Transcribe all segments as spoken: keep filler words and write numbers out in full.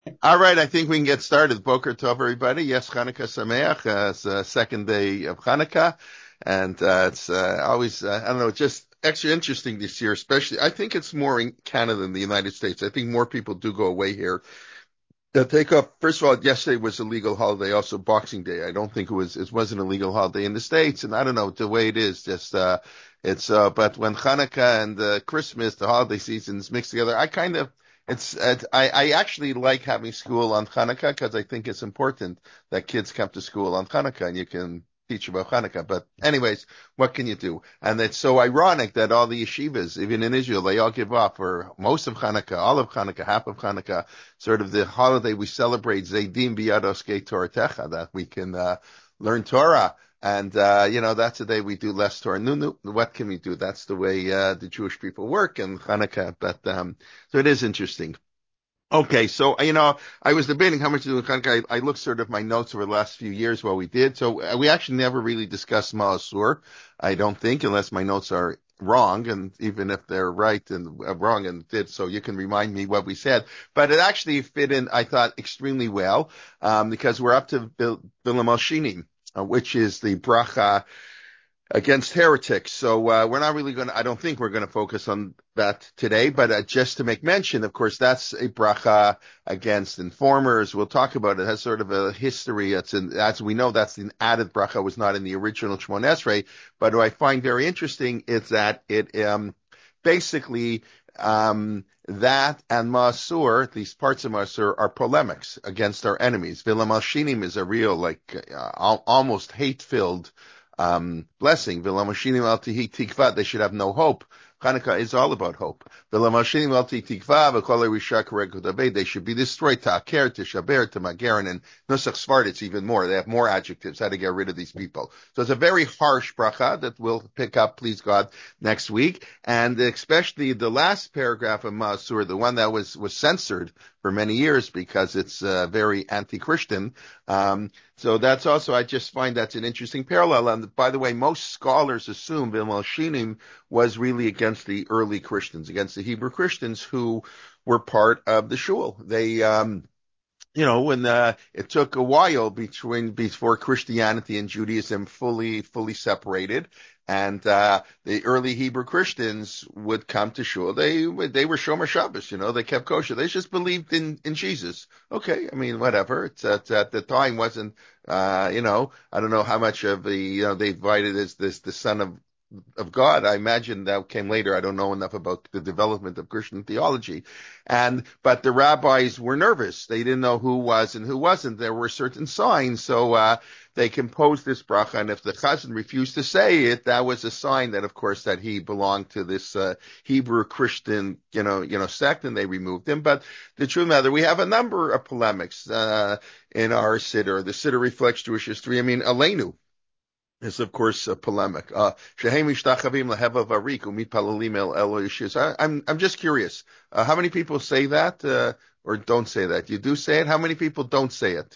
All right, I think we can get started. Boker Tov, everybody. Yes, Hanukkah Sameach. Uh, it's the second day of Hanukkah, and uh, it's uh, always, uh, I don't know, just extra interesting this year, especially. I think it's more in Canada than the United States. I think more people do go away here. They'll take off. First of all, yesterday was a legal holiday, also Boxing Day. I don't think it was, it wasn't a legal holiday in the States, and I don't know, the way it is, just, uh, it's, uh, but when Hanukkah and uh, Christmas, the holiday seasons mix together, I kind of, it's, it, I, I actually like having school on Hanukkah because I think it's important that kids come to school on Hanukkah and you can teach about Hanukkah. But anyways, what can you do? And it's so ironic that all the yeshivas, even in Israel, they all give up for most of Hanukkah, all of Hanukkah, half of Hanukkah, sort of the holiday we celebrate, Zaydim Biyadoske Toratecha, that we can uh, learn Torah. And, uh, you know, that's the day we do less Torah. No, no, what can we do? That's the way uh, the Jewish people work in Hanukkah. But um, so it is interesting. Okay, so you know, I was debating how much to do in Hanukkah. I, I looked sort of my notes over the last few years while we did. So uh, we actually never really discussed Maasur, I don't think, unless my notes are wrong, and even if they're right and uh, wrong and did, so you can remind me what we said. But it actually fit in, I thought, extremely well, um, because we're up to Bil- Bilam Shinim, uh, which is the bracha against heretics. So uh, we're not really going to, I don't think we're going to focus on that today, but uh, just to make mention, of course, that's a bracha against informers. We'll talk about it. It has sort of a history. It's in, as we know, that's an added bracha, was not in the original Shemon Esrei. But what I find very interesting is that it um, basically um, that and Masur, these parts of Masur, are polemics against our enemies. Vilam Shinim is a real, like, uh, al- almost hate-filled um, blessing. V'lamashinim al tihi tikva. They should have no hope. Hanukkah is all about hope. V'lamashinim al tihi tikva v'kol rishak regudabe. They should be destroyed. Ta'aker, tishaber, tamageren, and Nusach Svart. It's even more. They have more adjectives how to get rid of these people. So it's a very harsh bracha that we'll pick up, please God, next week. And especially the last paragraph of Masur, the one that was was censored for many years because it's uh, very anti-Christian. Um, so that's also, I just find that's an interesting parallel. And by the way, most scholars assume Vilmel Shinim was really against the early Christians, against the Hebrew Christians who were part of the shul. They, um, you know, when uh, it took a while between before Christianity and Judaism fully fully separated, and uh, the early Hebrew Christians would come to shul. They they were Shomer Shabbos, you know, they kept kosher. They just believed in in Jesus. Okay, I mean, whatever. It's at, at the time wasn't, uh, you know, I don't know how much of the, you know, they invited as this the son of of God. I imagine that came later. I don't know enough about the development of Christian theology. And, but the rabbis were nervous. They didn't know who was and who wasn't. There were certain signs. So, uh, they composed this bracha. And if the chazan refused to say it, that was a sign that, of course, that he belonged to this, uh, Hebrew Christian, you know, you know, sect, and they removed him. But the truth matter, we have a number of polemics, uh, in our siddur. The siddur reflects Jewish history. I mean, Aleinu is, of course, a polemic. Uh, Shehem mishtachavim lehevav arik umitpalalim el Elo Yeshua. I- I'm I'm just curious. Uh, how many people say that uh, or don't say that? You do say it. How many people don't say it?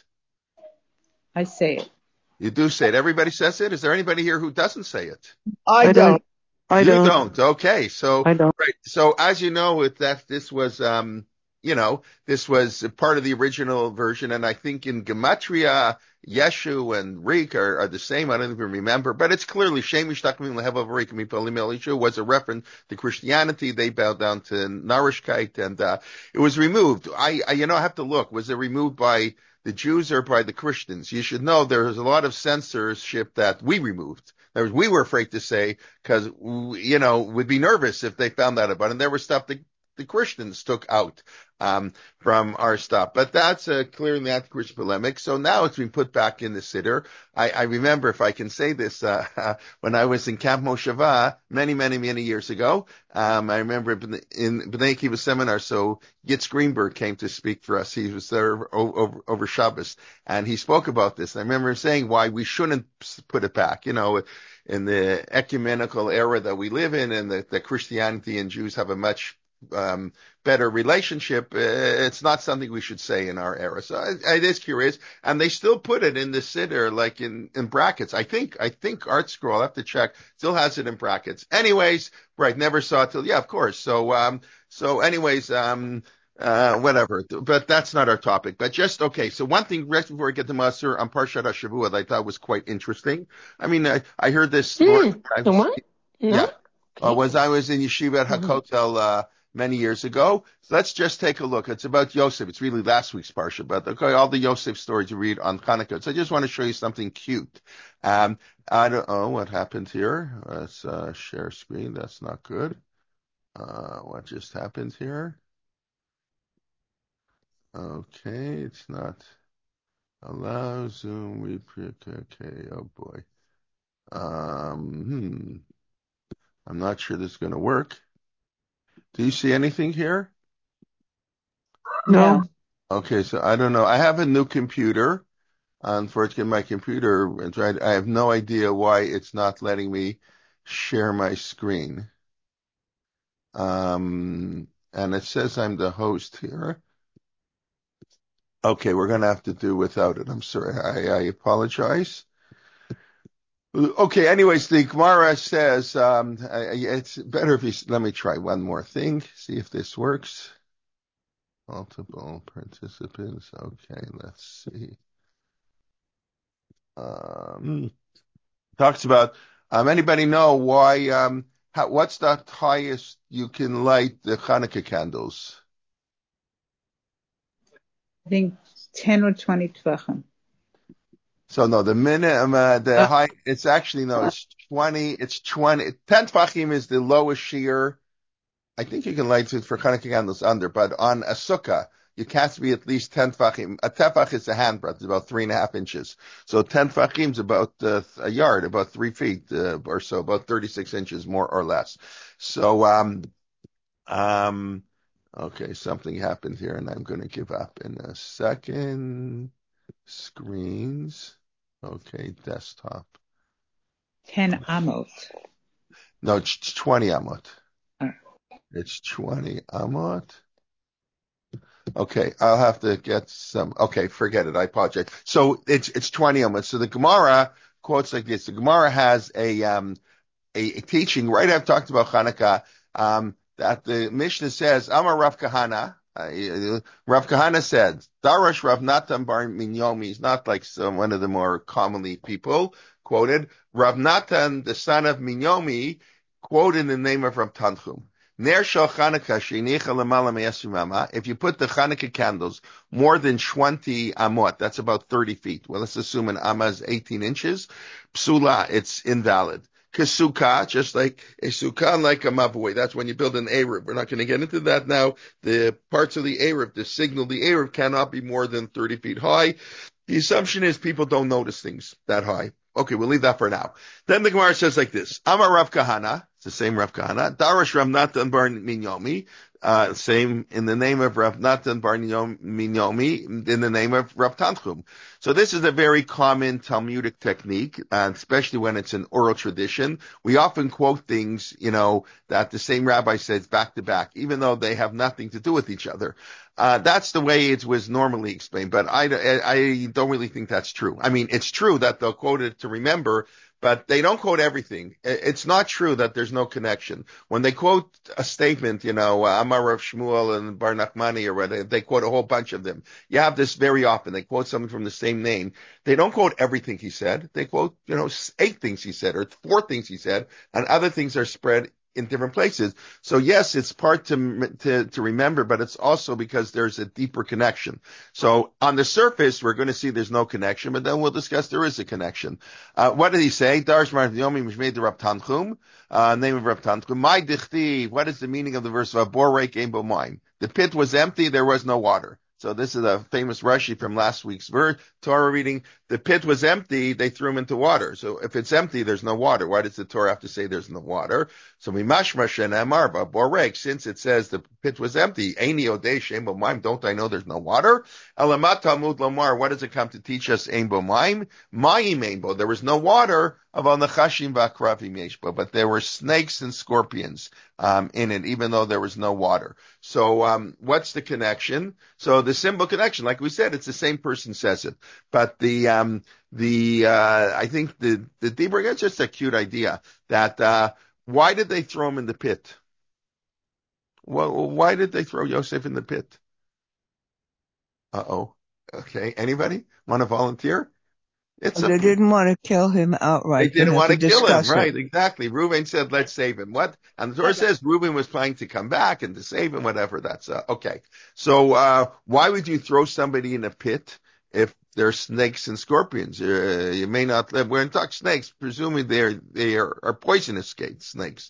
I say it. You do say it. Everybody says it. Is there anybody here who doesn't say it? I I don't. don't. I You don't. don't. Okay. So, I don't. right. So as you know, with that, this was, um, you know, this was a part of the original version. And I think in Gematria, Yeshu and Rik are, are the same. I don't even remember, but it's clearly Shemish Takmim Lehevav Rik Mipalim Elishu was a reference to Christianity. They bowed down to Narishkeit, and, uh, it was removed. I, I, you know, I have to look. Was it removed by the Jews or by the Christians? You should know there was a lot of censorship that we removed. In other words, we were afraid to say because, you know, would be nervous if they found out about it. And there was stuff that the Christians took out um, from our stuff. But that's uh, clearly not Christian polemic. So now it's been put back in the siddur. I, I remember, if I can say this, uh, when I was in Camp Mosheva many, many, many years ago, um, I remember in, in B'nai Akiva seminar, so Yitz Greenberg came to speak for us. He was there over, over, over Shabbos, and he spoke about this. I remember him saying why we shouldn't put it back. You know, in the ecumenical era that we live in, and that, that Christianity and Jews have a much um, better relationship, uh, it's not something we should say in our era. So it, it is curious, and they still put it in the siddur, like in, in brackets. I think I think Art Scroll, I have to check, still has it in brackets. Anyways, right, never saw it till, yeah, of course. So um, so anyways, um, Uh, whatever. But that's not our topic. But just, okay. So one thing, right before we get to Masur on Parshat HaShavua, that I thought was quite interesting. I mean, I, I heard this story. Hmm. I've, The what? yeah. No? Uh, Okay. was I was in Yeshiva at Mm-hmm. Hakotel, uh, many years ago. So let's just take a look. It's about Yosef. It's really last week's Parsha, but okay, all the Yosef stories you read on Hanukkah. So I just want to show you something cute. Um, I don't know what happened here. Let's, uh, share screen. That's not good. Uh, what just happened here? Okay, it's not allow Zoom. We okay. Oh boy. Um, hmm. I'm not sure this is going to work. Do you see anything here? No. Okay, so I don't know. I have a new computer. Unfortunately, my computer, it's right- I have no idea why it's not letting me share my screen. Um, and it says I'm the host here. Okay, we're going to have to do without it. I'm sorry. I, I apologize. Okay, anyways, the Gemara says, um, I, it's better if you, let me try one more thing, see if this works. Multiple participants. Okay, let's see. Um, talks about, um, anybody know why, um, how, what's the highest you can light the Hanukkah candles? I think ten or twenty tvachim. So no, the minimum, uh, the Uh, high, it's actually, no, it's twenty, it's twenty, ten Tvachim is the lowest shear. I think you can light it for Hanukkah candles under, but on a sukkah, you can't be at least ten Tvachim. A tefach is a handbreadth, it's about three and a half inches. So ten Tvachim is about uh, a yard, about three feet uh, or so, about thirty-six inches more or less. So, um, um, okay, something happened here and I'm going to give up in a second. Screens. Okay, desktop. ten amot. No, it's twenty amot. Uh, It's twenty amot. Okay, I'll have to get some. Okay, forget it. I apologize. So it's it's twenty amot. So the Gemara quotes like this. The Gemara has a um a, a teaching right after talked about Hanukkah, um, that the Mishnah says, Amar Rav Kahana, uh, Rav Kahana said, Darash Rav Natan Bar Minyomi, is not like some, one of the more commonly people quoted. Rav Natan, the son of Minyomi, quoted in the name of Rav Tanchum. Ner shel Chanukah sheinicha lemala me'esrim amah. If you put the Chanukah candles more than twenty amot, that's about thirty feet. Well, let's assume an amah is eighteen inches. Psula, it's invalid. Kasukah, just like a sukkah, like a mavui. That's when you build an Eruv. We're not going to get into that now. The parts of the Eruv, the signal, the Eruv cannot be more than thirty feet high. The assumption is people don't notice things that high. Okay, we'll leave that for now. Then the Gemara says like this: Amar Rav Kahana, it's the same Rav Kahana. Darash Rav Natan Bar Minyomi, uh, same in the name of Rav Natan Bar Minyomi, in the name of Rav Tanchum. So this is a very common Talmudic technique, uh, especially when it's an oral tradition. We often quote things, you know, that the same rabbi says back to back, even though they have nothing to do with each other. Uh, that's the way it was normally explained, but I, I, I don't really think that's true. I mean, it's true that they'll quote it to remember, but they don't quote everything. It's not true that there's no connection. When they quote a statement, you know, Amar Rav Shmuel and Bar Nachmani or whatever, they quote a whole bunch of them. You have this very often. They quote something from the same name. They don't quote everything he said. They quote, you know, eight things he said or four things he said, and other things are spread in different places. So yes, it's part to, to, to remember, but it's also because there's a deeper connection. So on the surface, we're going to see there's no connection, but then we'll discuss there is a connection. Uh, what did he say? Darsh Mar Yomi Mishmei de Rav Tanchum, uh, name of Rav Tanchum. My dichti, what is the meaning of the verse of Borek Ein Bo Mayim? The pit was empty, there was no water. So this is a famous Rashi from last week's verse, Torah reading. The pit was empty, they threw him into water. So if it's empty, there's no water. Why does the Torah have to say there's no water? So mimashmash and amarba borek, since it says the pit was empty, eini odei shein bo mayim, don't I know there's no water? Elamat Talmud lomar, what does it come to teach us? Ein bo mayim, mayim ein bo. There was no water of al nachashim v'akravim yeshbo, but there were snakes and scorpions um, in it, even though there was no water. So um, what's the connection? So the symbol connection, like we said, it's the same person says it, but the um, the uh, I think the the Dibur, it's just a cute idea that uh, why did they throw him in the pit? Well, why did they throw Yosef in the pit? Uh-oh. Okay. Anybody want to volunteer? It's a They didn't want to kill him They outright. They didn't had want to to kill him, discuss it. right? Exactly. Reuben said, "Let's save him." What? And the Torah says Reuben was planning to come back and to save him, whatever. That's uh, okay. So, uh, why would you throw somebody in a pit if there's snakes and scorpions? Uh, you may not live. We're in talk snakes, presuming they're they are, are poisonous snakes.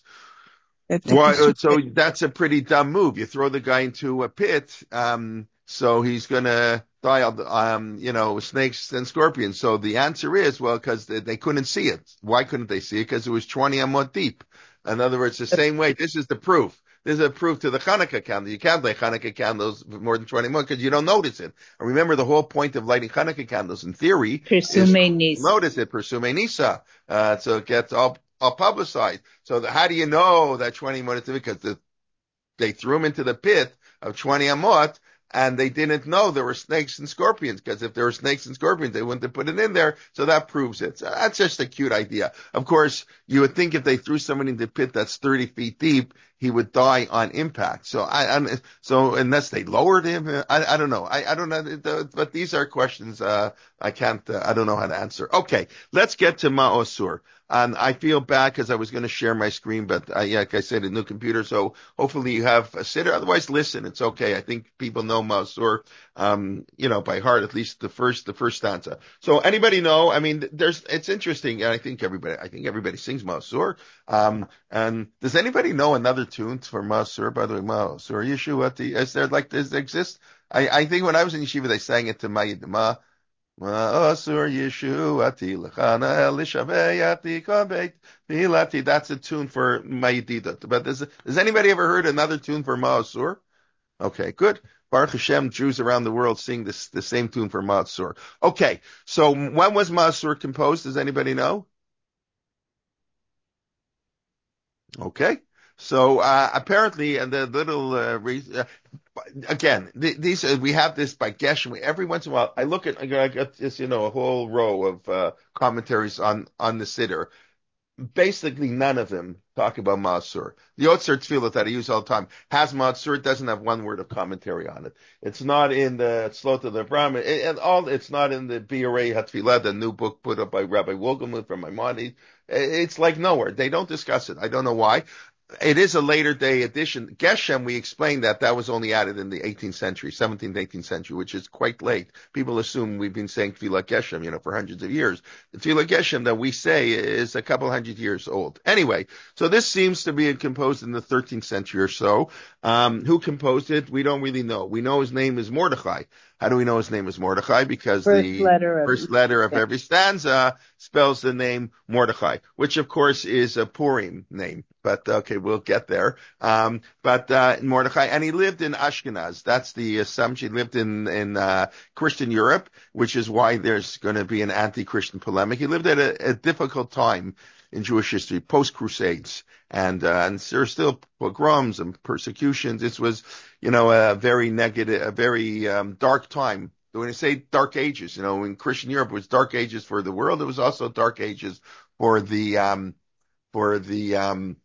I think Why? it's, uh, So that's a pretty dumb move. You throw the guy into a pit, um, so he's gonna die of, um, you know, snakes and scorpions. So the answer is, well, because they, they couldn't see it. Why couldn't they see it? Because it was twenty amot deep. In other words, the same way. This is the proof. This is a proof to the Hanukkah candle. You can't light Hanukkah candles more than twenty amot because you don't notice it. And remember, the whole point of lighting Hanukkah candles, in theory, is Persume Nisa. notice it, Persume Nisa. Uh, so it gets all all publicized. So the, how do you know that twenty amot? Because the, they threw him into the pit of twenty amot, and they didn't know there were snakes and scorpions. Because if there were snakes and scorpions, they wouldn't have put it in there. So that proves it. So that's just a cute idea. Of course, you would think if they threw somebody in the pit that's thirty feet deep, he would die on impact. So I, I so unless they lowered him, I, I don't know. I, I don't know. But these are questions uh, I can't. Uh, I don't know how to answer. Okay, let's get to Ma'osur. And I feel bad because I was going to share my screen, but I, like I said, a new computer. So hopefully you have a sitter. Otherwise, listen. It's okay. I think people know Ma'osur, um, you know, by heart, at least the first, the first stanza. So anybody know? I mean, there's, it's interesting. And I think everybody, I think everybody sings Ma'osur. Um, and does anybody know another tune for Ma'osur? By the way, Ma'osur Yeshuati. Is there like, does it exist? I, I think when I was in yeshiva, they sang it to Ma'idma. Ma'asur Yeshuati L'chana Elishaveyati Kabeit Milati. That's a tune for Ma'idida. But does, has anybody ever heard another tune for Ma'asur? Okay, good. Baruch Hashem, Jews around the world sing this the same tune for Ma'asur. Okay, so when was Ma'asur composed? Does anybody know? Okay. So uh, apparently, and the little uh, re- uh, again, th- these uh, we have this by Geshem. Every once in a while, I look at I got this, you know, a whole row of uh, commentaries on on the Siddur. Basically, none of them talk about Ma'asur. The Otzer Tefillah that I use all the time has Ma'asur. It doesn't have one word of commentary on it. It's not in the Slot of the Brahman. It, and all. It's not in the Biurei HaTfilah, the new book put up by Rabbi Wogelmuth from Maimonides. It's like nowhere. They don't discuss it. I don't know why. It is a later day addition. Geshem, we explained that that was only added in the eighteenth century, seventeenth, eighteenth century, which is quite late. People assume we've been saying Tefillah Geshem, you know, for hundreds of years. The Tefillah Geshem that we say is a couple hundred years old. Anyway, so this seems to be composed in the thirteenth century or so. Um, who composed it? We don't really know. We know his name is Mordechai. How do we know his name is Mordechai? Because First the letter of first letter of yeah. every stanza spells the name Mordechai, which of course is a Purim name. But okay, we'll get there. Um, but uh, Mordechai, and he lived in Ashkenaz. That's the assumption. He lived in in uh, Christian Europe, which is why there's going to be an anti-Christian polemic. He lived at a, a difficult time in Jewish history, post-Crusades, and uh, and there are still pogroms and persecutions. This was, you know, a very negative, a very um, dark time. When I say dark ages, you know, in Christian Europe, it was dark ages for the world. It was also dark ages for the um, for the um,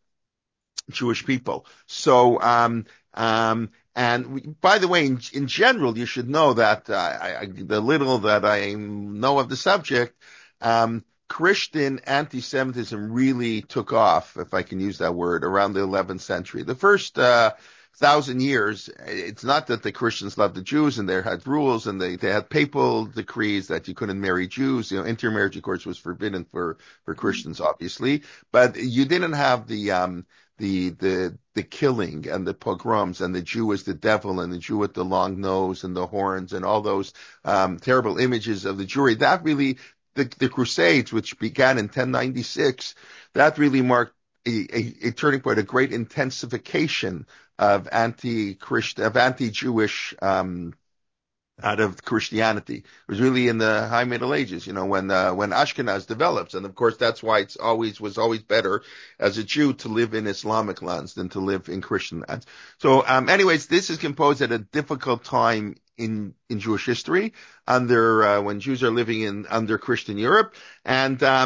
Jewish people. So, um, um, and we, by the way, in, in general, you should know that uh, I, I, the little that I know of the subject, um, Christian anti-Semitism really took off, if I can use that word, around the eleventh century. The first uh, thousand years, it's not that the Christians loved the Jews and they had rules and they, they had papal decrees that you couldn't marry Jews. You know, intermarriage, of course, was forbidden for, for Christians, obviously, but you didn't have the, um, the, the, the killing and the pogroms and the Jew as the devil and the Jew with the long nose and the horns and all those, um, terrible images of the Jewry. That really, the, the Crusades, which began in ten ninety-six, that really marked a, a, a turning point, a great intensification of anti-Christian, of anti-Jewish, um, out of Christianity. It was really in the High Middle Ages, you know, when uh, when Ashkenaz develops, and of course that's why it's always was always better as a Jew to live in Islamic lands than to live in Christian lands. So, um, anyways, this is composed at a difficult time in in Jewish history, under uh, when Jews are living in under Christian Europe, and um,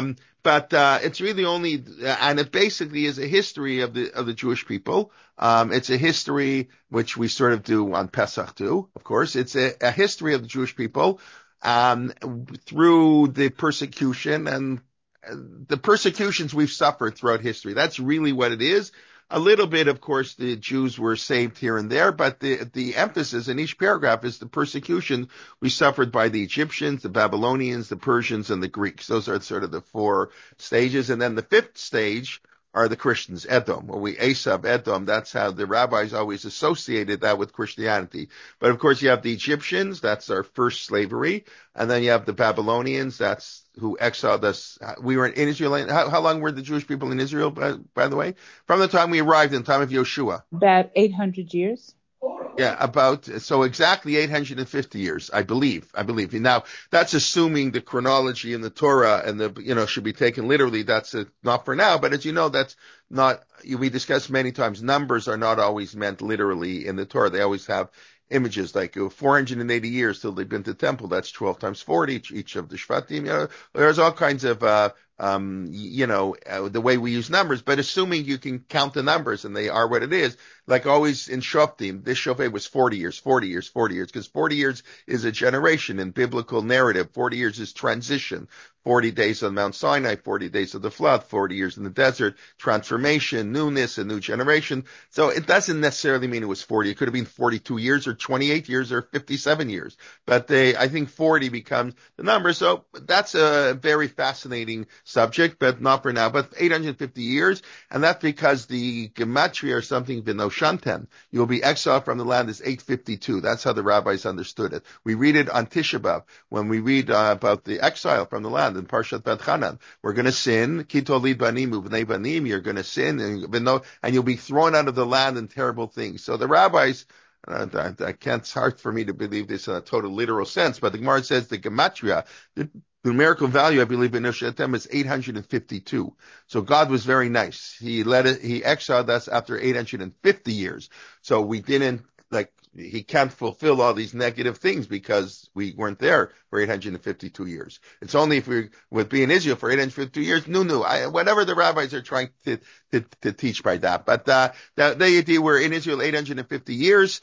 but uh, it's really only, and it basically is a history of the of the Jewish people. Um, it's a history which we sort of do on Pesach too, of course. It's a, a history of the Jewish people um, through the persecution and the persecutions we've suffered throughout history. That's really what it is. A little bit, of course, the Jews were saved here and there, but the, the emphasis in each paragraph is the persecution we suffered by the Egyptians, the Babylonians, the Persians, and the Greeks. Those are sort of the four stages. And then the fifth stage are the Christians, Edom, or we Esav, Edom. That's how the rabbis always associated that with Christianity. But of course, you have the Egyptians. That's our first slavery. And then you have the Babylonians. That's who exiled us. We were in Israel. How, how long were the Jewish people in Israel, by, by the way? From the time we arrived in the time of Yeshua. About eight hundred years. Yeah, about, so exactly eight hundred fifty years, I believe, I believe. Now, that's assuming the chronology in the Torah and the, you know, should be taken literally. That's a, not for now, but as you know, that's not, we discussed many times, numbers are not always meant literally in the Torah. They always have images like uh, four hundred eighty years till they've been to temple. That's twelve times forty, each, each of the Shvatim. You know, there's all kinds of, uh, um, you know, uh, the way we use numbers, but assuming you can count the numbers and they are what it is, like always in Shoftim, this Shofet was forty years, forty years, forty years, because forty years is a generation in biblical narrative. forty years is transition. forty days on Mount Sinai, forty days of the flood, forty years in the desert, transformation, newness, a new generation. So it doesn't necessarily mean it was forty. It could have been forty-two years or twenty-eight years or fifty-seven years. But they, I think forty becomes the number. So that's a very fascinating subject, but not for now. But eight hundred fifty years, and that's because the gematria or something, Vinoshanten, you'll be exiled from the land is eight fifty-two. That's how the rabbis understood it. We read it on Tisha B'Av when we read uh, about the exile from the land in Parshat Vaychanan. We're going to sin. Kitolid banim uvnei banim. You're going to sin, and, and you'll be thrown out of the land in terrible things. So the rabbis, uh, I, I can't. It's hard for me to believe this in a total literal sense, but the Gemara says the gematria, the numerical value, I believe, in Nushatem is eight hundred fifty-two. So God was very nice. He let it, he exiled us after eight hundred fifty years. So we didn't, like, he can't fulfill all these negative things because we weren't there for eight hundred fifty-two years. It's only if we would be in Israel for eight hundred fifty-two years, no, no, I, whatever the rabbis are trying to, to, to teach by that. But, uh, the, the idea we're in Israel eight hundred fifty years.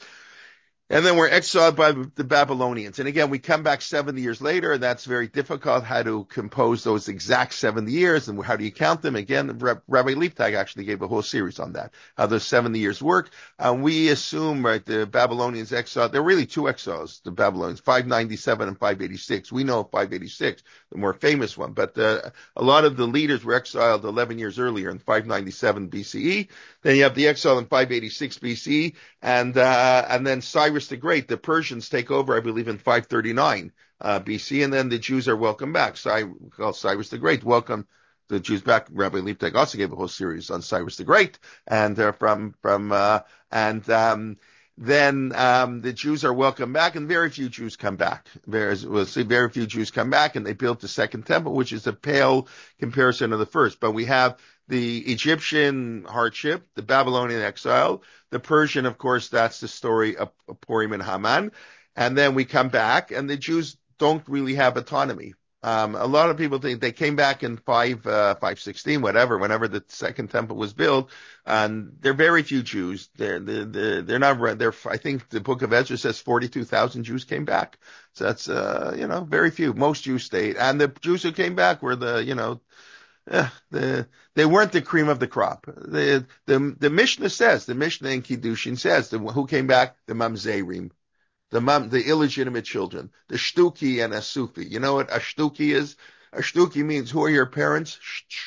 And then we're exiled by the Babylonians. And again, we come back seventy years later, and that's very difficult, how to compose those exact seventy years, and how do you count them? Again, Rabbi Leibtag actually gave a whole series on that, how those seventy years work. Uh, we assume, right, the Babylonians exiled, there are really two exiles, the Babylonians, five ninety-seven and five eighty-six. We know five eighty-six, the more famous one, but uh, a lot of the leaders were exiled eleven years earlier in five ninety-seven B C E. Then you have the exile in five eighty-six B C E, and, uh, and then Cyrus the Great, the Persians take over, I believe, in five thirty-nine uh, B C, and then the Jews are welcomed back. Cy- well, Cyrus the Great welcomed the Jews back. Rabbi Leibtag also gave a whole series on Cyrus the Great, and uh, from from uh, and um, then um, the Jews are welcomed back, and very few Jews come back. There's, we'll see very few Jews come back, and they built the second temple, which is a pale comparison of the first. But we have the Egyptian hardship, the Babylonian exile, the Persian, of course, that's the story of, of Purim and Haman. And then we come back, and the Jews don't really have autonomy. Um, a lot of people think they came back in five, uh, five sixteen, whatever, whenever the second temple was built. And there are very few Jews. They're, they're, they're not, they're, I think the book of Ezra says forty-two thousand Jews came back. So that's, uh, you know, very few. Most Jews stayed. And the Jews who came back were the, you know, Uh, the, they weren't the cream of the crop. The, the, the Mishnah says, the Mishnah in Kiddushin says, the, who came back? The Mamzerim, the mam, the illegitimate children, the Shtuki and Asufi. You know what a Shtuki is? A Shtuki means, who are your parents? Shh, shh,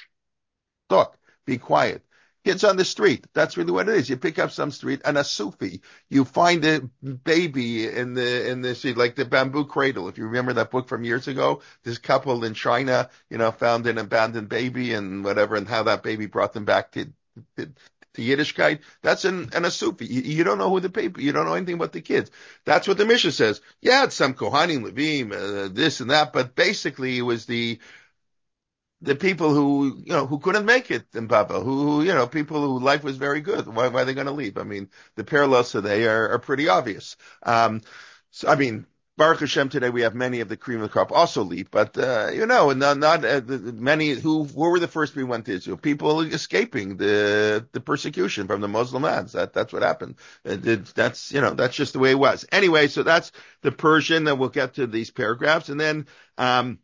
talk, be quiet. Kids on the street. That's really what it is. You pick up some street, and a Sufi. You find a baby in the, in the street, like the bamboo cradle. If you remember that book from years ago, this couple in China, you know, found an abandoned baby and whatever, and how that baby brought them back to, to, to Yiddishkeit. That's an, an a Sufi. You, you don't know who the baby, you don't know anything about the kids. That's what the Mishnah says. Yeah, it's some Kohanim, Levim, uh, this and that, but basically it was the, the people who, you know, who couldn't make it in Babel, who, you know, people who life was very good. Why, why are they going to leave? I mean, the parallels today are, are pretty obvious. Um, so, I mean, Baruch Hashem, today we have many of the cream of the crop also leave, but, uh, you know, not, not uh, many who, who were the first we went to Israel? People escaping the, the persecution from the Muslim lands. That, that's what happened. It, that's, you know, that's just the way it was. Anyway, so that's the Persian, that we'll get to these paragraphs. And then, um,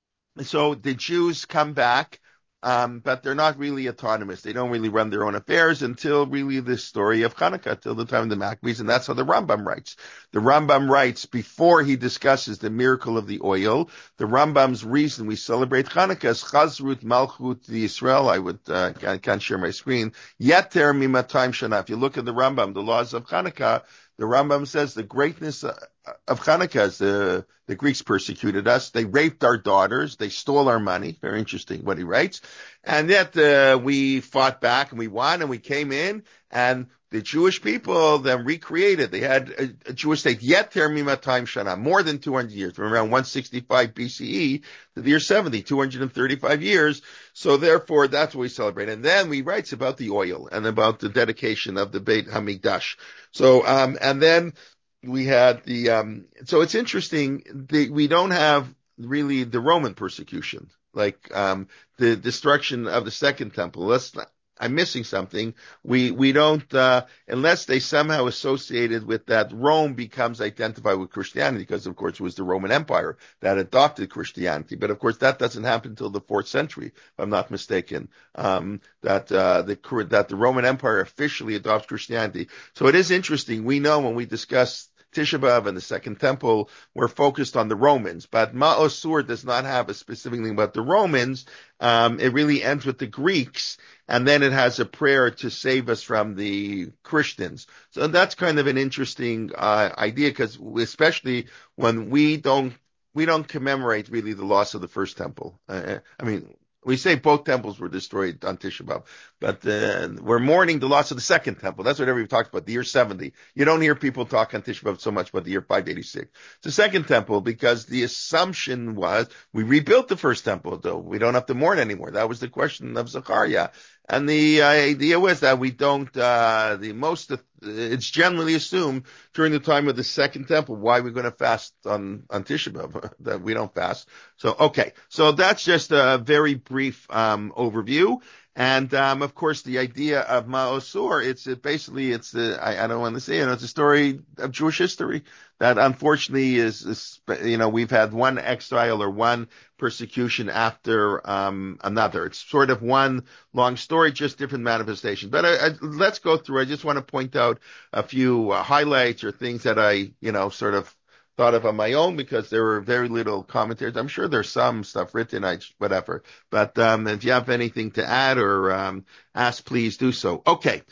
so the Jews come back. Um, but they're not really autonomous. They don't really run their own affairs until really the story of Hanukkah, till the time of the Maccabees, and that's how the Rambam writes. The Rambam writes, before he discusses the miracle of the oil, the Rambam's reason we celebrate Hanukkah is Chazrut Malchut the Israel. I would, uh, I can't share my screen. Yeter mimatayim shana. If you look at the Rambam, the laws of Hanukkah, the Rambam says the greatness of Hanukkah is the, the Greeks persecuted us. They raped our daughters. They stole our money. Very interesting what he writes. And yet, uh, we fought back and we won and we came in, and the Jewish people then recreated. They had a, a Jewish state, yet termimatayim shana, more than two hundred years, from around one sixty-five B C E to the year seventy, two hundred thirty-five years. So therefore, that's what we celebrate. And then we writes about the oil and about the dedication of the Beit HaMikdash. So, um, and then we had the, um, so it's interesting, the, we don't have really the Roman persecution, like, um, the destruction of the second temple. Let's not, I'm missing something. We, we don't, uh, unless they somehow associated with that, Rome becomes identified with Christianity, because of course it was the Roman Empire that adopted Christianity. But of course that doesn't happen until the fourth century, if I'm not mistaken, um, that, uh, the, that the Roman Empire officially adopts Christianity. So it is interesting. We know when we discuss Tisha B'Av and the Second Temple, we're focused on the Romans, but Ma'os Sur does not have a specific thing about the Romans. Um, it really ends with the Greeks, and then it has a prayer to save us from the Christians. So that's kind of an interesting uh, idea, because especially when we don't we don't commemorate really the loss of the first temple. Uh, I mean, we say both temples were destroyed on Tisha B'Av, but uh, we're mourning the loss of the second temple. That's what everybody talks about, the year seventy. You don't hear people talk on Tisha B'Av so much about the year five eighty-six. It's the second temple, because the assumption was we rebuilt the first temple, though. We don't have to mourn anymore. That was the question of Zechariah. And the uh, idea was that we don't, uh, the most, uh, it's generally assumed during the time of the second temple, why we're going to fast on, on Tisha B'Av, that we don't fast. So, okay. So that's just a very brief, um, overview. And, um, of course, the idea of Ma'os Sur, it's it basically, it's the, I, I don't want to say it, it's a story of Jewish history that unfortunately is, is, you know, we've had one exile or one persecution after, um, another. It's sort of one long story, just different manifestations. But I, I, let's go through. I just want to point out a few uh, highlights or things that I, you know, sort of thought of on my own, because there were very little commentaries. I'm sure there's some stuff written, I, whatever. But um, if you have anything to add or um, ask, please do so. Okay.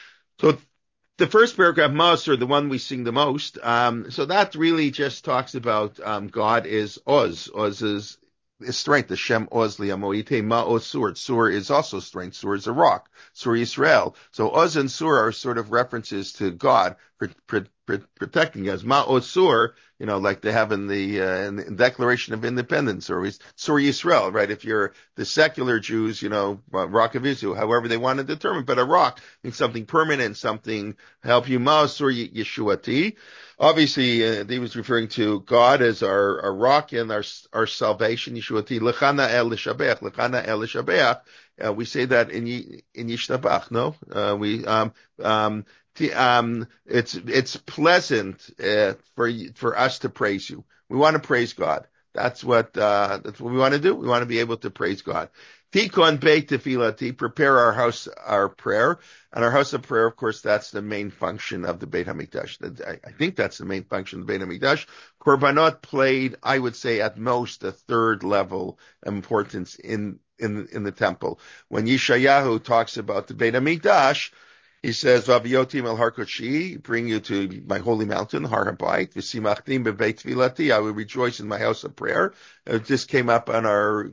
So the first paragraph, Ma'os, the one we sing the most. Um, so that really just talks about um, God is Oz. Oz is, is strength. The Shem Oz li'amoite. Ma'os Sur. Sur is also strength. Sur is a rock. Sur Yisrael. So Oz and Sur are sort of references to God for, for, for protecting us. Ma'os Sur, you know, like they have in the, uh, in the Declaration of Independence, or Sur Yisrael, right? If you're the secular Jews, you know, Rock of Israel, however they want to determine, but a rock means something permanent, something help you. Ma'os Sur Yeshuati. Obviously, uh, he was referring to God as our, our rock and our, our salvation, Yeshuati. Lechana el Lishabeach, Lechana el Lishabeach. Uh, we say that in, in Yishtabach, no? Uh, we, um, um, Um, it's, it's pleasant, uh, for, for us to praise you. We want to praise God. That's what, uh, that's what we want to do. We want to be able to praise God. Tikon beit tefilati, prepare our house, our prayer. And our house of prayer, of course, that's the main function of the Beit HaMikdash. I, I think that's the main function of the Beit HaMikdash. Korbanot played, I would say, at most a third level importance in, in, in the temple. When Yeshayahu talks about the Beit HaMikdash, he says, "Vaviyotim el Har Kodeshi, bring you to my holy mountain, Har Habayit. V'simachtim bebeit tefilati, I will rejoice in my house of prayer." Uh, this came up on our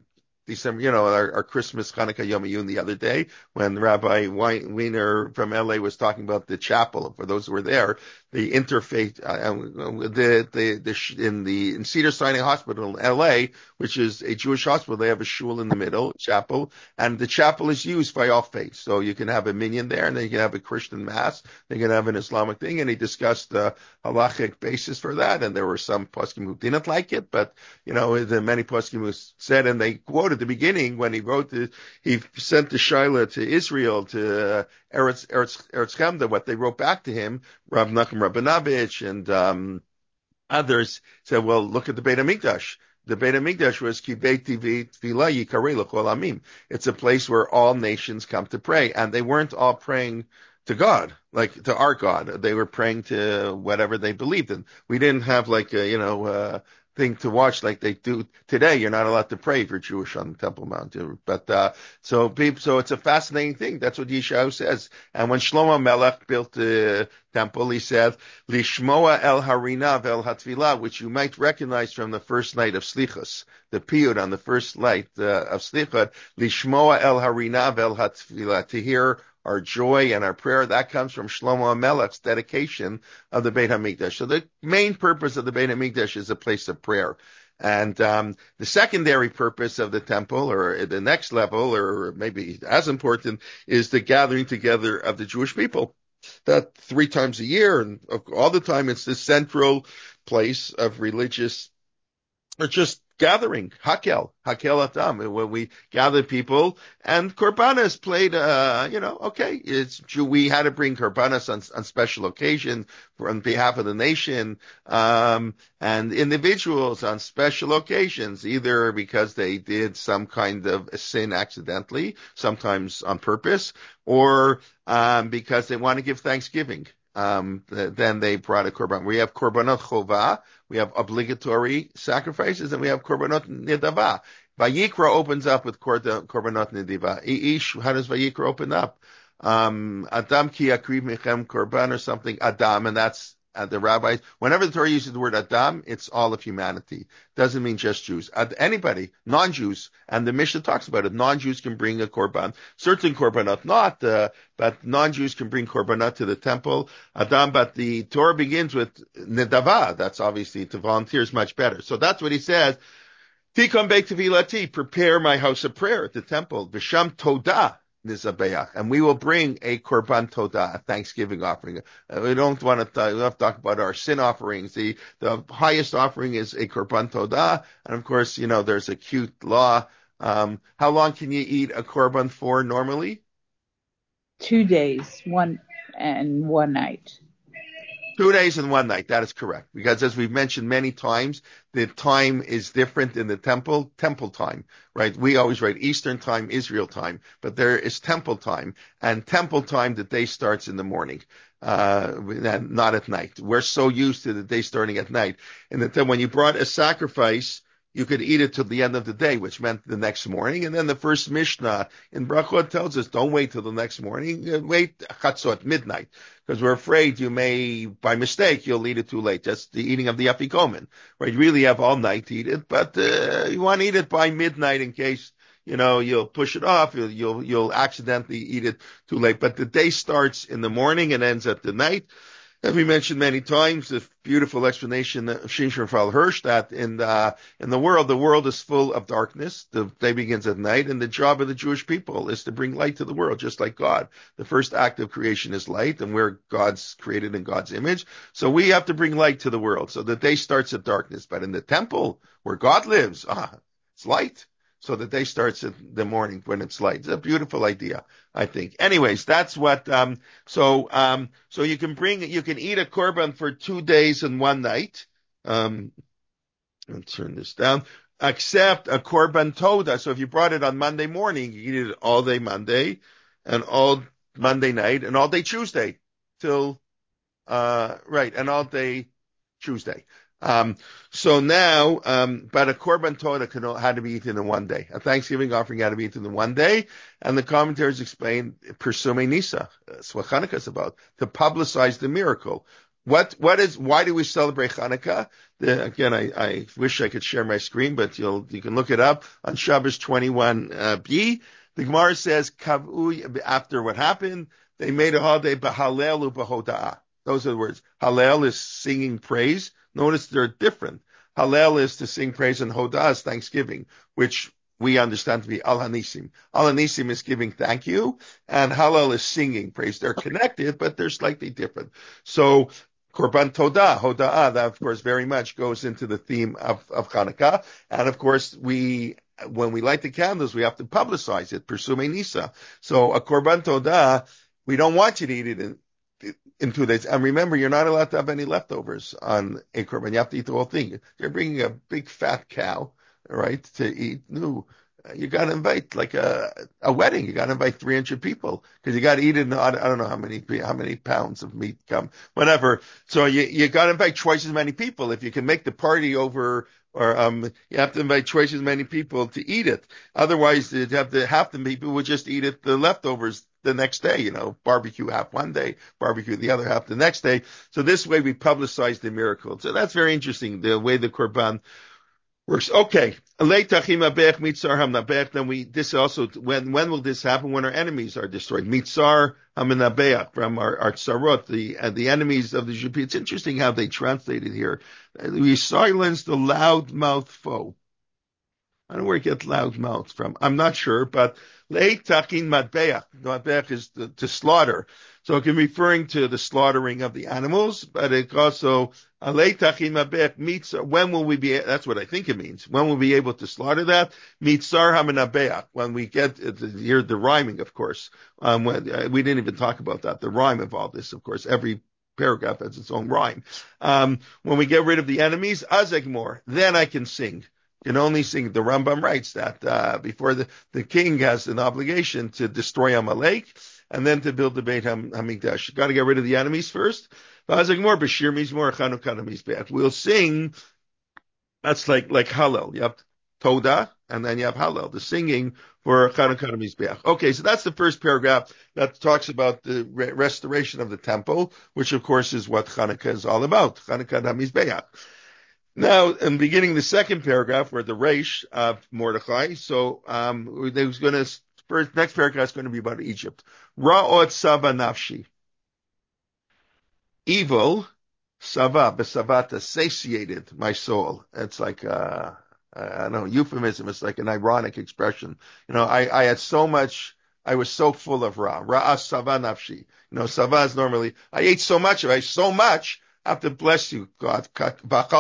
December, you know, our, our Christmas Hanukkah Yom Yun the other day when Rabbi Weiner from L A was talking about the chapel. For those who were there, the interfaith, uh, the, the, the, in the, in Cedars-Sinai Hospital in L A, which is a Jewish hospital, they have a shul in the middle, chapel, and the chapel is used by all faiths. So you can have a minyan there, and then you can have a Christian mass, then you can have an Islamic thing, and he discussed the halachic basis for that, and there were some poskim who didn't like it, but, you know, the many poskim who said, and they quoted the beginning when he wrote the, he sent the Shaila to Israel, to uh, Eretz, Eretz, Eretz Chemda, what they wrote back to him, Rav Nachum Rabinovich and um, others said, well, look at the Beit HaMikdash. The Beit HaMikdash was Ki Beit Tefillah Yikarei L'Kol Amim. It's a place where all nations come to pray, and they weren't all praying to God, like to our God. They were praying to whatever they believed in. We didn't have like a, you know, uh, thing to watch like they do today. You're not allowed to pray if you're Jewish on the Temple Mount. But, uh, so people, so it's a fascinating thing. That's what Yeshayahu says. And when Shlomo Melech built the temple, he said, Lishmoa el harinav el hatfilah, which you might recognize from the first night of Slichos, the piyut on the first night uh, of Slichot, Lishmoa el harinav el hatfilah, to hear our joy and our prayer. That comes from Shlomo HaMelech's dedication of the Beit HaMikdash. So the main purpose of the Beit HaMikdash is a place of prayer. And um, the secondary purpose of the temple, or the next level, or maybe as important, is the gathering together of the Jewish people. That three times a year, and all the time, it's the central place of religious, or just gathering, Hakel, Hakel Atam, when we gather people, and Korbanos played, uh, you know, okay, it's, we had to bring Korbanos on, on special occasion on behalf of the nation, um, and individuals on special occasions, either because they did some kind of a sin accidentally, sometimes on purpose, or, um, because they want to give thanksgiving. Um, then they brought a korban. We have korbanot chova, we have obligatory sacrifices, and we have korbanot nidava. Vayikra opens up with korbanot nidava. Ish, how does Vayikra open up? Um, Adam ki akriv mechem korban or something, Adam, and that's uh, the rabbis. Whenever the Torah uses the word Adam, it's all of humanity. Doesn't mean just Jews. Uh, anybody, non-Jews, and the Mishnah talks about it. Non-Jews can bring a korban. Certain korbanot not, uh, but non-Jews can bring korbanot to the temple. Adam, but the Torah begins with nedava. That's obviously to volunteer is much better. So that's what he says. Tikam beit tevilati, prepare my house of prayer at the temple. V'sham todah nizabeach, and we will bring a korban todah, a thanksgiving offering. Uh, we don't want to talk, we have to talk about our sin offerings. The the highest offering is a korban todah, and of course, you know, there's a cute law. Um, how long can you eat a korban for normally? Two days, one and one night. Two days and one night. That is correct. Because as we've mentioned many times, the time is different in the temple, temple time, right? We always write Eastern time, Israel time, but there is temple time, and temple time, the day starts in the morning, uh, not at night. We're so used to the day starting at night. And then when you brought a sacrifice, you could eat it till the end of the day, which meant the next morning. And then the first Mishnah in Brachot tells us, don't wait till the next morning. Wait chatzot, midnight, because we're afraid you may, by mistake, you'll eat it too late. That's the eating of the afikomen, right? You really have all night to eat it, but uh, you want to eat it by midnight in case, you know, you'll push it off. You'll, you'll, you'll accidentally eat it too late. But the day starts in the morning and ends at the night. As we mentioned many times, the beautiful explanation of Shin Shmuel Hirsch that in the, in the world, the world is full of darkness. The day begins at night, and the job of the Jewish people is to bring light to the world, just like God. The first act of creation is light, and we're God's created in God's image. So we have to bring light to the world. So the day starts at darkness, but in the temple where God lives, ah, it's light. So the day starts in the morning when it's light. It's a beautiful idea, I think. Anyways, that's what, um, so, um, so you can bring, you can eat a korban for two days and one night. Um, I'll turn this down. Except a korban toda. So if you brought it on Monday morning, you eat it all day Monday and all Monday night and all day Tuesday till, uh, right, and all day Tuesday. Um, so now, um, but a korban toda can, had to be eaten in one day. A Thanksgiving offering had to be eaten in one day. And the commentators explain, Persume Nisa. That's what Hanukkah is about. To publicize the miracle. what, what is, why do we celebrate Hanukkah? The, again, I, I wish I could share my screen, but you'll, you can look it up on Shabbos twenty-one B. The Gemara says, Kavu, after what happened, they made a holiday, b'halel u'b'hoda'ah. Those are the words. Hallel is singing praise. Notice they're different. Hallel is to sing praise, and Hoda'ah is thanksgiving, which we understand to be Al Hanisim. Al Hanisim is giving thank you, and Hallel is singing praise. They're connected, but they're slightly different. So, Korban Todah, Hoda'ah, that of course very much goes into the theme of, of Hanukkah. And of course, we, when we light the candles, we have to publicize it, Persume Nisa. So a Korban Todah, we don't want you to eat it in, in two days. And remember, you're not allowed to have any leftovers on a Korban. You have to eat the whole thing. You're bringing a big fat cow, right, to eat. No, you got to invite like a, a wedding. You got to invite three hundred people because you got to eat it. In, I don't know how many, how many pounds of meat come, whatever. So you, you got to invite twice as many people. If you can make the party over, or, um, you have to invite twice as many people to eat it. Otherwise, you'd have to, half the people would just eat it, the leftovers the next day, you know, barbecue half one day, barbecue the other half the next day. So this way we publicize the miracle. So that's very interesting, the way the Korban works. Okay. Then we, this also, when, when will this happen? When our enemies are destroyed. Mitzar haminabeach, from our, our tsarot, the, uh, the enemies of the Jews. It's interesting how they translate it here. We silence the loudmouth foe. I don't know where you get loud mouth from. I'm not sure, but leitachin matbeach. Matbeach is to, to slaughter. So it can be referring to the slaughtering of the animals, but it also, leitachin matbeach meets, when will we be, that's what I think it means. When will we be able to slaughter that? Mitzar haminabeach. When we get, here the rhyming, of course. Um, when, uh, we didn't even talk about that. The rhyme of all this, of course. Every paragraph has its own rhyme. Um, when we get rid of the enemies, azegmor, then I can sing. Can only sing. The Rambam writes that uh, before the, the king has an obligation to destroy Amalek and then to build the Beit HaMikdash. Got to get rid of the enemies first. We'll sing. That's like like Hallel. You have Todah and then you have Hallel, the singing for Chanukah Mizbeach. Okay, so that's the first paragraph that talks about the re- restoration of the temple, which of course is what Chanukah is all about. Chanukah Mizbeach. Now, in beginning the second paragraph, where the Reish of Mordechai, so um, there's going to first next paragraph is going to be about Egypt. Ra'ot Saba Nafshi, evil, Sava besavata, satiated my soul. It's like uh, I don't know, euphemism. It's like an ironic expression. You know, I, I had so much. I was so full of Ra. Ra'a Sava Nafshi. You know, Sava is normally I ate so much of it, so much. I have to bless you, God. But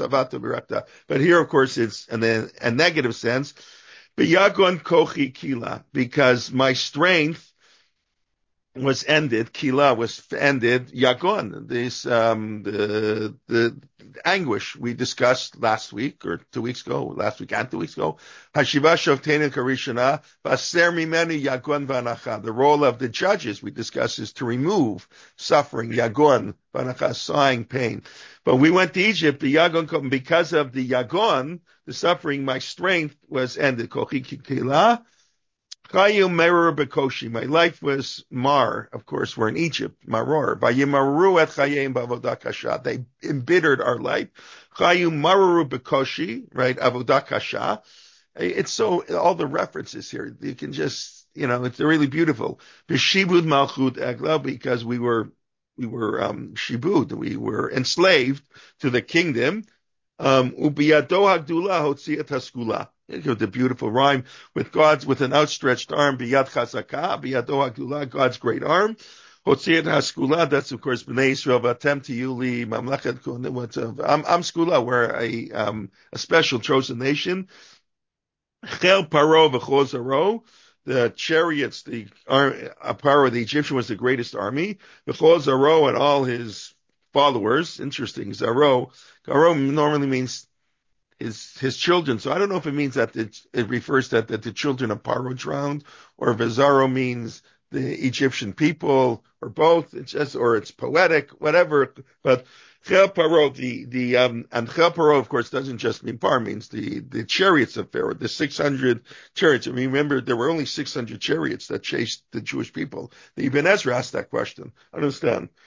here, of course, it's in a, a negative sense. Yagon kochi kila, because my strength was ended. Kila was ended. Yagon, this um, the the anguish we discussed last week or two weeks ago, last week and two weeks ago. Hashiva shovteinu karishana vaser mimenu yagon vanacha. The role of the judges we discussed is to remove suffering, yagon vanacha, sighing, pain. But we went to Egypt, the yagon, because of the yagon, the suffering, my strength was ended. Kochi kila. Chayim Merer Bekoshi. My life was mar. Of course, we're in Egypt. Maror. Vayimaru et Chayim Bavodah Kasha. They embittered our life. Chayim Mararu Bekoshi. Right? Avodah Kasha. It's so, all the references here, you can just, you know, it's really beautiful. B'shibud Malchut Egla, because we were, we were, um, shibud. We were enslaved to the kingdom. Um, Ubiyado Hagdula Hotziat Haskula. The beautiful rhyme with God's, with an outstretched arm, biyad chazaka, biyado hagdula, God's great arm. Hotziat haskula, that's of course Bnei Yisrael, vatem tiyuli, mamlechet kunim, I'm, I'm skula, we're a, um, a special chosen nation. Chel paro v'chozaro, the chariots, the uh, Paro, the Egyptian was the greatest army. V'chozaro and all his followers, interesting, Zaro, Zaro normally means his his children. So I don't know if it means that it, it refers that, that the children of Paro drowned, or Vizaro means the Egyptian people, or both. It's just, or it's poetic, whatever. But Chel Paro, the the um, and Chel Paro, of course, doesn't just mean Par, means the the chariots of Pharaoh, the six hundred chariots. I mean, remember there were only six hundred chariots that chased the Jewish people. The Ibn Ezra asked that question. I understand.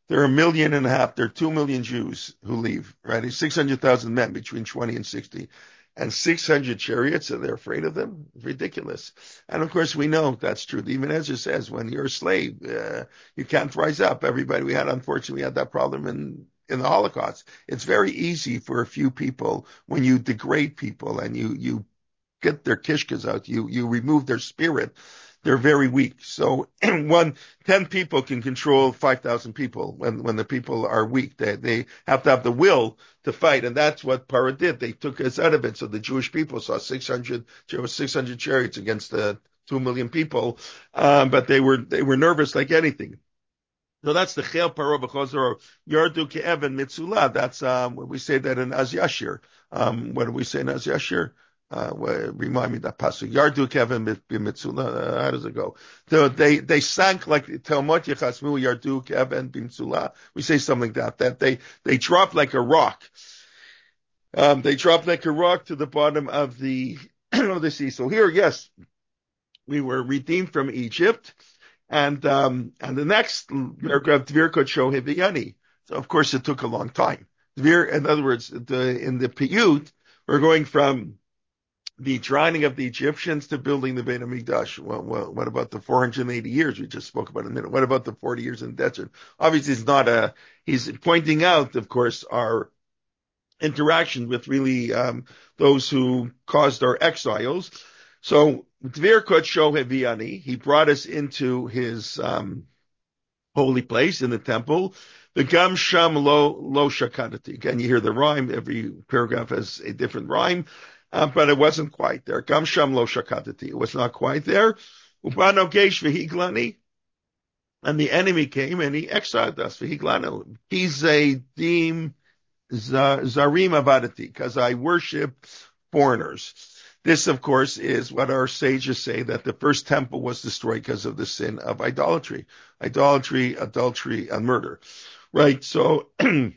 there are a million and a half, there are two million Jews who leave, right? It's six hundred thousand men between twenty and sixty. And six hundred chariots, and they're afraid of them? It's ridiculous. And of course, we know that's true. Even Ezra says, when you're a slave, uh, you can't rise up. Everybody, we had, unfortunately, we had that problem in, in the Holocaust. It's very easy for a few people when you degrade people and you, you get their kishkas out, you, you remove their spirit. They're very weak. So one, ten people can control five thousand people when, when the people are weak. They, they have to have the will to fight. And that's what Paro did. They took us out of it. So the Jewish people saw six hundred, there was six hundred chariots against the two million people. Um, but they were, they were nervous like anything. So that's the Chel Paro B'Chozor Yardu Ke'evan Mitzula. That's, um, when we say that in Az Yashir. Um, what do we say in Az Yashir? Uh, remind me that pasuk. Yardu Kevin b'mitzula. Uh, how does it go? So they they sank like Talmud Yechasmu Yardu Kevin b'mitzula. We say something like that. That they they dropped like a rock. Um, they dropped like a rock to the bottom of the of the sea. So here, yes, we were redeemed from Egypt, and um, and the next paragraph, Dvir Kodsho Heviyani. So of course it took a long time. Dvir, in other words, the in the Piyut, we're going from the drowning of the Egyptians to building the Beit HaMikdash. Well, well, what about the four hundred eighty years we just spoke about in a minute? What about the forty years in the desert? Obviously, it's not a, he's pointing out, of course, our interaction with really, um, those who caused our exiles. So, Dvir Kodsho Heviani, he brought us into his, um, holy place in the temple. The Gam Sham Lo, Lo Shakadati. Again, you hear the rhyme. Every paragraph has a different rhyme. Uh, but it wasn't quite there. Gam Sham Lo Shakadati. It was not quite there. Ubano Gesh Vehiglani. And the enemy came and he exiled us. Vehiglani. He's a dim Zarim Avadati, because I worship foreigners. This, of course, is what our sages say, that the first temple was destroyed because of the sin of idolatry. Idolatry, adultery, and murder. Right? So,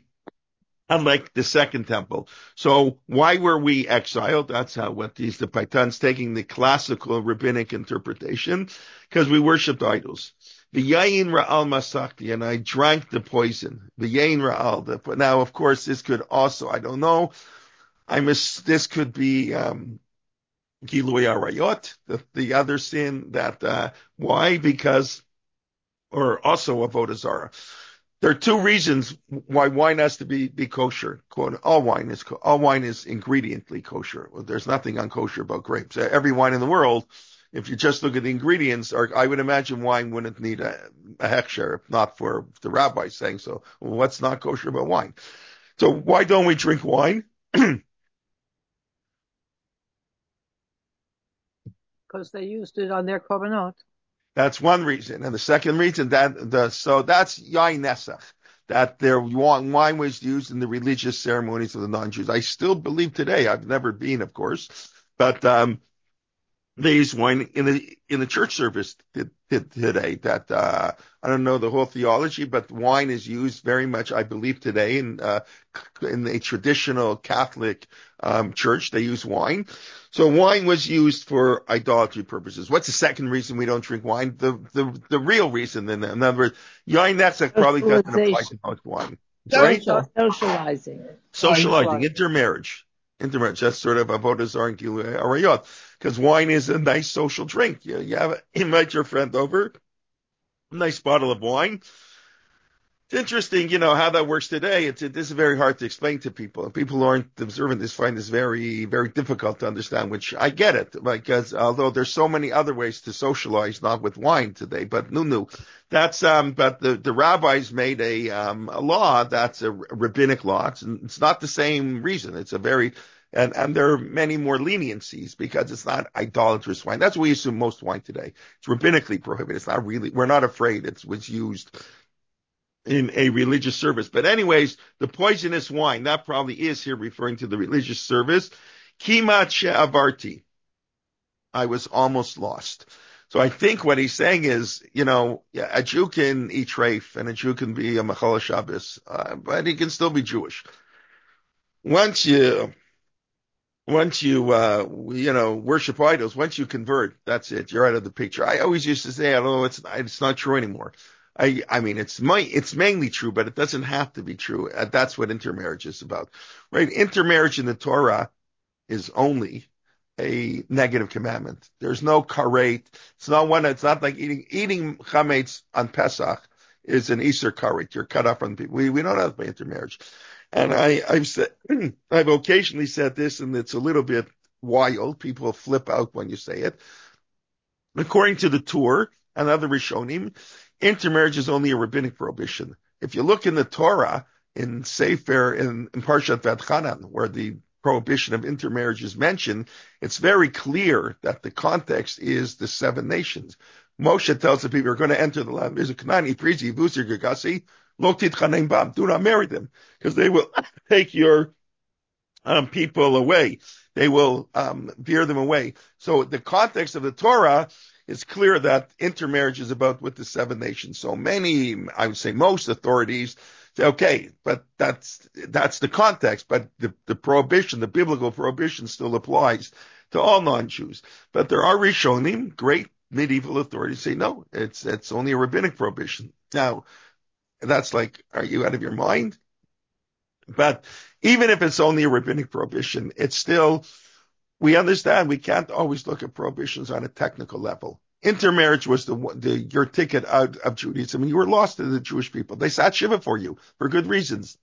unlike the second temple. So why were we exiled? That's how what these the Paitan's taking the classical rabbinic interpretation, because we worshipped idols. The Yain Ra'al Masakti, and I drank the poison. The Yain Ra'al. The, now, of course, this could also, I don't know, I miss, this could be, um, Gilui Arayot, the, the other sin that, uh, why? Because, or also Avodah Zarah. There are two reasons why wine has to be, be kosher. Quote, all wine is, all wine is ingrediently kosher. Well, there's nothing unkosher about grapes. Every wine in the world, if you just look at the ingredients, or I would imagine wine wouldn't need a, a hechsher, if not for the rabbis saying so. Well, what's not kosher about wine? So why don't we drink wine? Because they used it on their korbanot. That's one reason. And the second reason that the, so that's Yain Nesach, that their wine was used in the religious ceremonies of the non-Jews. I still believe today, I've never been, of course, but, um, they use wine in the, in the church service today that, uh, I don't know the whole theology, but wine is used very much, I believe today in, uh, in a traditional Catholic, um, church, they use wine. So wine was used for idolatry purposes. What's the second reason we don't drink wine? The, the, the real reason, in, in other words, Yain Netzach probably doesn't apply to most wine. Sorry? Socializing. Socializing, intermarriage. Intermarriage, that's sort of Avodah Zarah and Gilui Arayot. Because wine is a nice social drink. You, you have, invite your friend over, a nice bottle of wine. It's interesting, you know, how that works today. It's, it, this is very hard to explain to people. And people who aren't observant this find this very, very difficult to understand, which I get it. Because although there's so many other ways to socialize, not with wine today, but no, no. That's, um, but the, the rabbis made a, um, a law that's a rabbinic law. It's, it's not the same reason. It's a very, and, and there are many more leniencies because it's not idolatrous wine. That's what we assume most wine today. It's rabbinically prohibited. It's not really, we're not afraid it was used in a religious service. But anyways, the poisonous wine, that probably is here referring to the religious service. Kimat she'avarti. I was almost lost. So I think what he's saying is, you know, a Jew can eat treif and a Jew can be a Machal Shabbos, uh, but he can still be Jewish. Once you, once you, uh, you know, worship idols, once you convert, that's it. You're out of the picture. I always used to say, I don't know, it's, it's not true anymore. I, I mean, it's my, it's mainly true, but it doesn't have to be true. Uh, That's what intermarriage is about, right? Intermarriage in the Torah is only a negative commandment. There's no karet. It's not one. It's not like eating eating chametz on Pesach is an Easter karet. You're cut off from people. We we don't have by intermarriage. And I I've said I've occasionally said this, and it's a little bit wild. People flip out when you say it. According to the Tur and other Rishonim, intermarriage is only a rabbinic prohibition. If you look in the Torah, in Sefer, in, in Parshat Va'etchanan, where the prohibition of intermarriage is mentioned, it's very clear that the context is the seven nations. Moshe tells the people who are going to enter the land, Kanani, Prizi, Vusir, Gagasi, Lo titchanem bam, do not marry them, because they will take your um, people away. They will um, veer them away. So the context of the Torah is clear that intermarriage is about with the seven nations. So many, I would say most authorities say, okay, but that's that's the context. But the, the prohibition, the biblical prohibition still applies to all non-Jews. But there are Rishonim, great medieval authorities, say, no, it's it's only a rabbinic prohibition. Now, that's like, are you out of your mind? But even if it's only a rabbinic prohibition, it's still, we understand we can't always look at prohibitions on a technical level. Intermarriage was the, the your ticket out of Judaism, and you were lost to the Jewish people. They sat shiva for you for good reasons.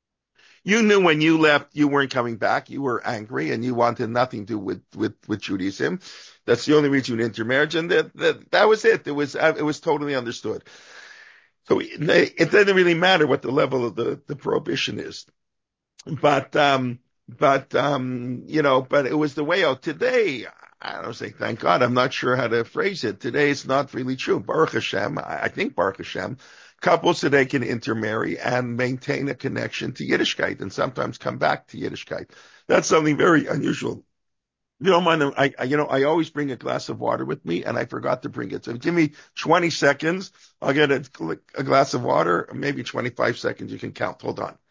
You knew when you left, you weren't coming back. You were angry, and you wanted nothing to do with with, with Judaism. That's the only reason you intermarriage, and that, that that was it. It was it was totally understood. So it doesn't really matter what the level of the, the prohibition is. But, um, but, um, you know, but it was the way out today. I don't say, thank God. I'm not sure how to phrase it. Today it's not really true. Baruch Hashem. I think Baruch Hashem. Couples today can intermarry and maintain a connection to Yiddishkeit and sometimes come back to Yiddishkeit. That's something very unusual. You don't mind, I, I, you know, I always bring a glass of water with me, and I forgot to bring it. So give me twenty seconds. I'll get a, a glass of water, maybe twenty-five seconds. You can count. Hold on.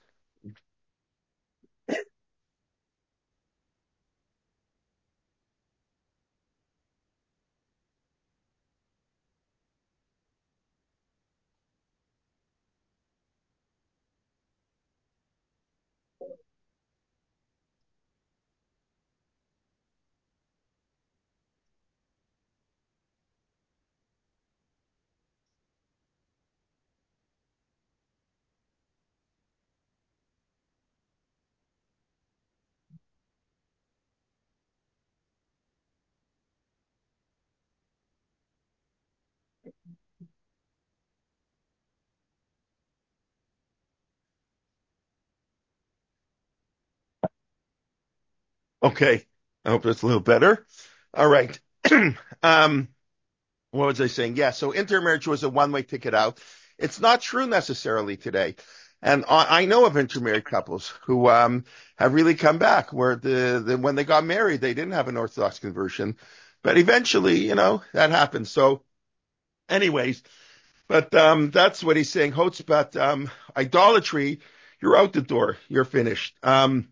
Okay. I hope that's a little better. All right. um, what was I saying? Yeah. So intermarriage was a one-way ticket out. It's not true necessarily today. And I, I know of intermarried couples who, um, have really come back where the, the, when they got married, they didn't have an Orthodox conversion, but eventually, you know, that happened. So anyways, but, um, that's what he's saying. But, um, idolatry, you're out the door. You're finished. Um,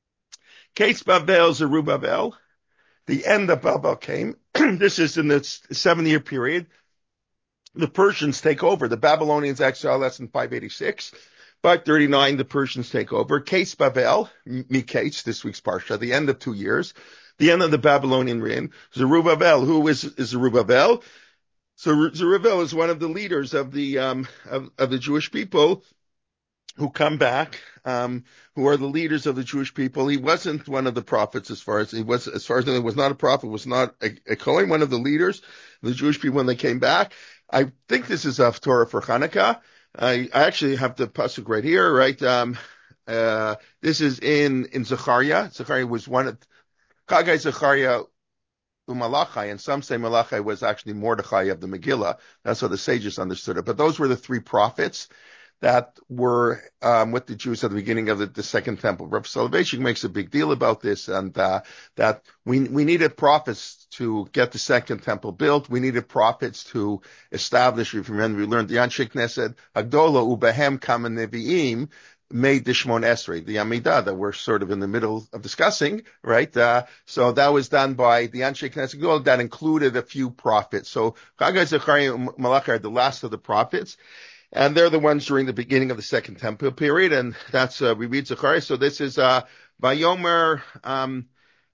Case Babel, Zerubbabel. The end of Babel came. This is in the seven-year period. The Persians take over. The Babylonians exile us in five eighty-six. five thirty-nine, the Persians take over. Case Babel, Miketz, this week's Parsha, the end of two years. The end of the Babylonian reign. Zerubbabel, who is, is Zerubbabel? So Zerubbabel is one of the leaders of the, um, of, of the Jewish people who come back, um, who are the leaders of the Jewish people. He wasn't one of the prophets as far as he was, as far as he was not a prophet, was not a, a Kohen, one of the leaders of the Jewish people when they came back. I think this is a Torah for Hanukkah. I, I actually have the pasuk right here, right? Um, uh, this is in, in Zechariah. Zechariah was one of, Chagai Zechariah Umalachai, and some say Malachai was actually Mordechai of the Megillah. That's how the sages understood it. But those were the three prophets that were um, with the Jews at the beginning of the, the Second Temple. Rav Soloveitchik makes a big deal about this, and uh, that we we needed prophets to get the Second Temple built. We needed prophets to establish. If you remember, we learned the Anshe Knesset Hagdola Ubehem Kamen Nevi'im. made the Shmon Esrei, the Amidah that we're sort of in the middle of discussing, right? Uh, so that was done by the Anshe Knesset Gdol. That included a few prophets. So Chagai, Zechariah, and Malachi are the last of the prophets. And they're the ones during the beginning of the Second Temple period. And that's, uh, we read Zechariah. So this is, uh, Vayomer, um,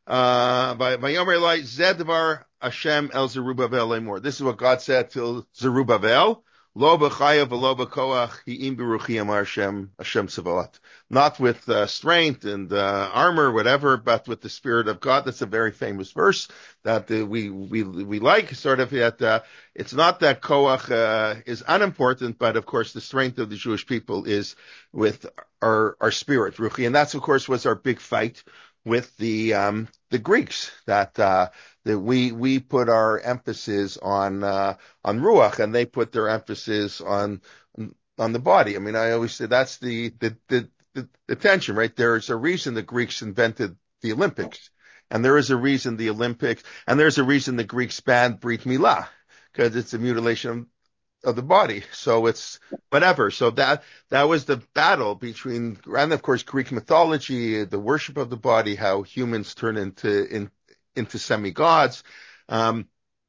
uh, Vayomer Eli, Zedvar Hashem El Zerubbabel Lemor. This is what God said to Zerubbabel. Lo b'chayav v'lo b'koach hi'im b'ruchi amar Hashem, Hashem Tzevaot. Not with uh, strength and uh, armor, whatever, but with the Spirit of God. That's a very famous verse that uh, we we we like. Sort of that uh, it's not that koach uh, is unimportant, but of course the strength of the Jewish people is with our our spirit, ruchi, and that's of course was our big fight with the um the Greeks that uh that we we put our emphasis on uh on ruach and they put their emphasis on on the body. I mean, I always say that's the the the the, the tension, right? There's a reason the Greeks invented the Olympics, and there is a reason the Olympics, and there's a reason the Greeks banned Brit Milah, because it's a mutilation of of the body. So it's whatever. So that, that was the battle between, and of course, Greek mythology, the worship of the body, how humans turn into, in, into semi-gods. Um,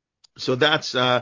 so that's, uh,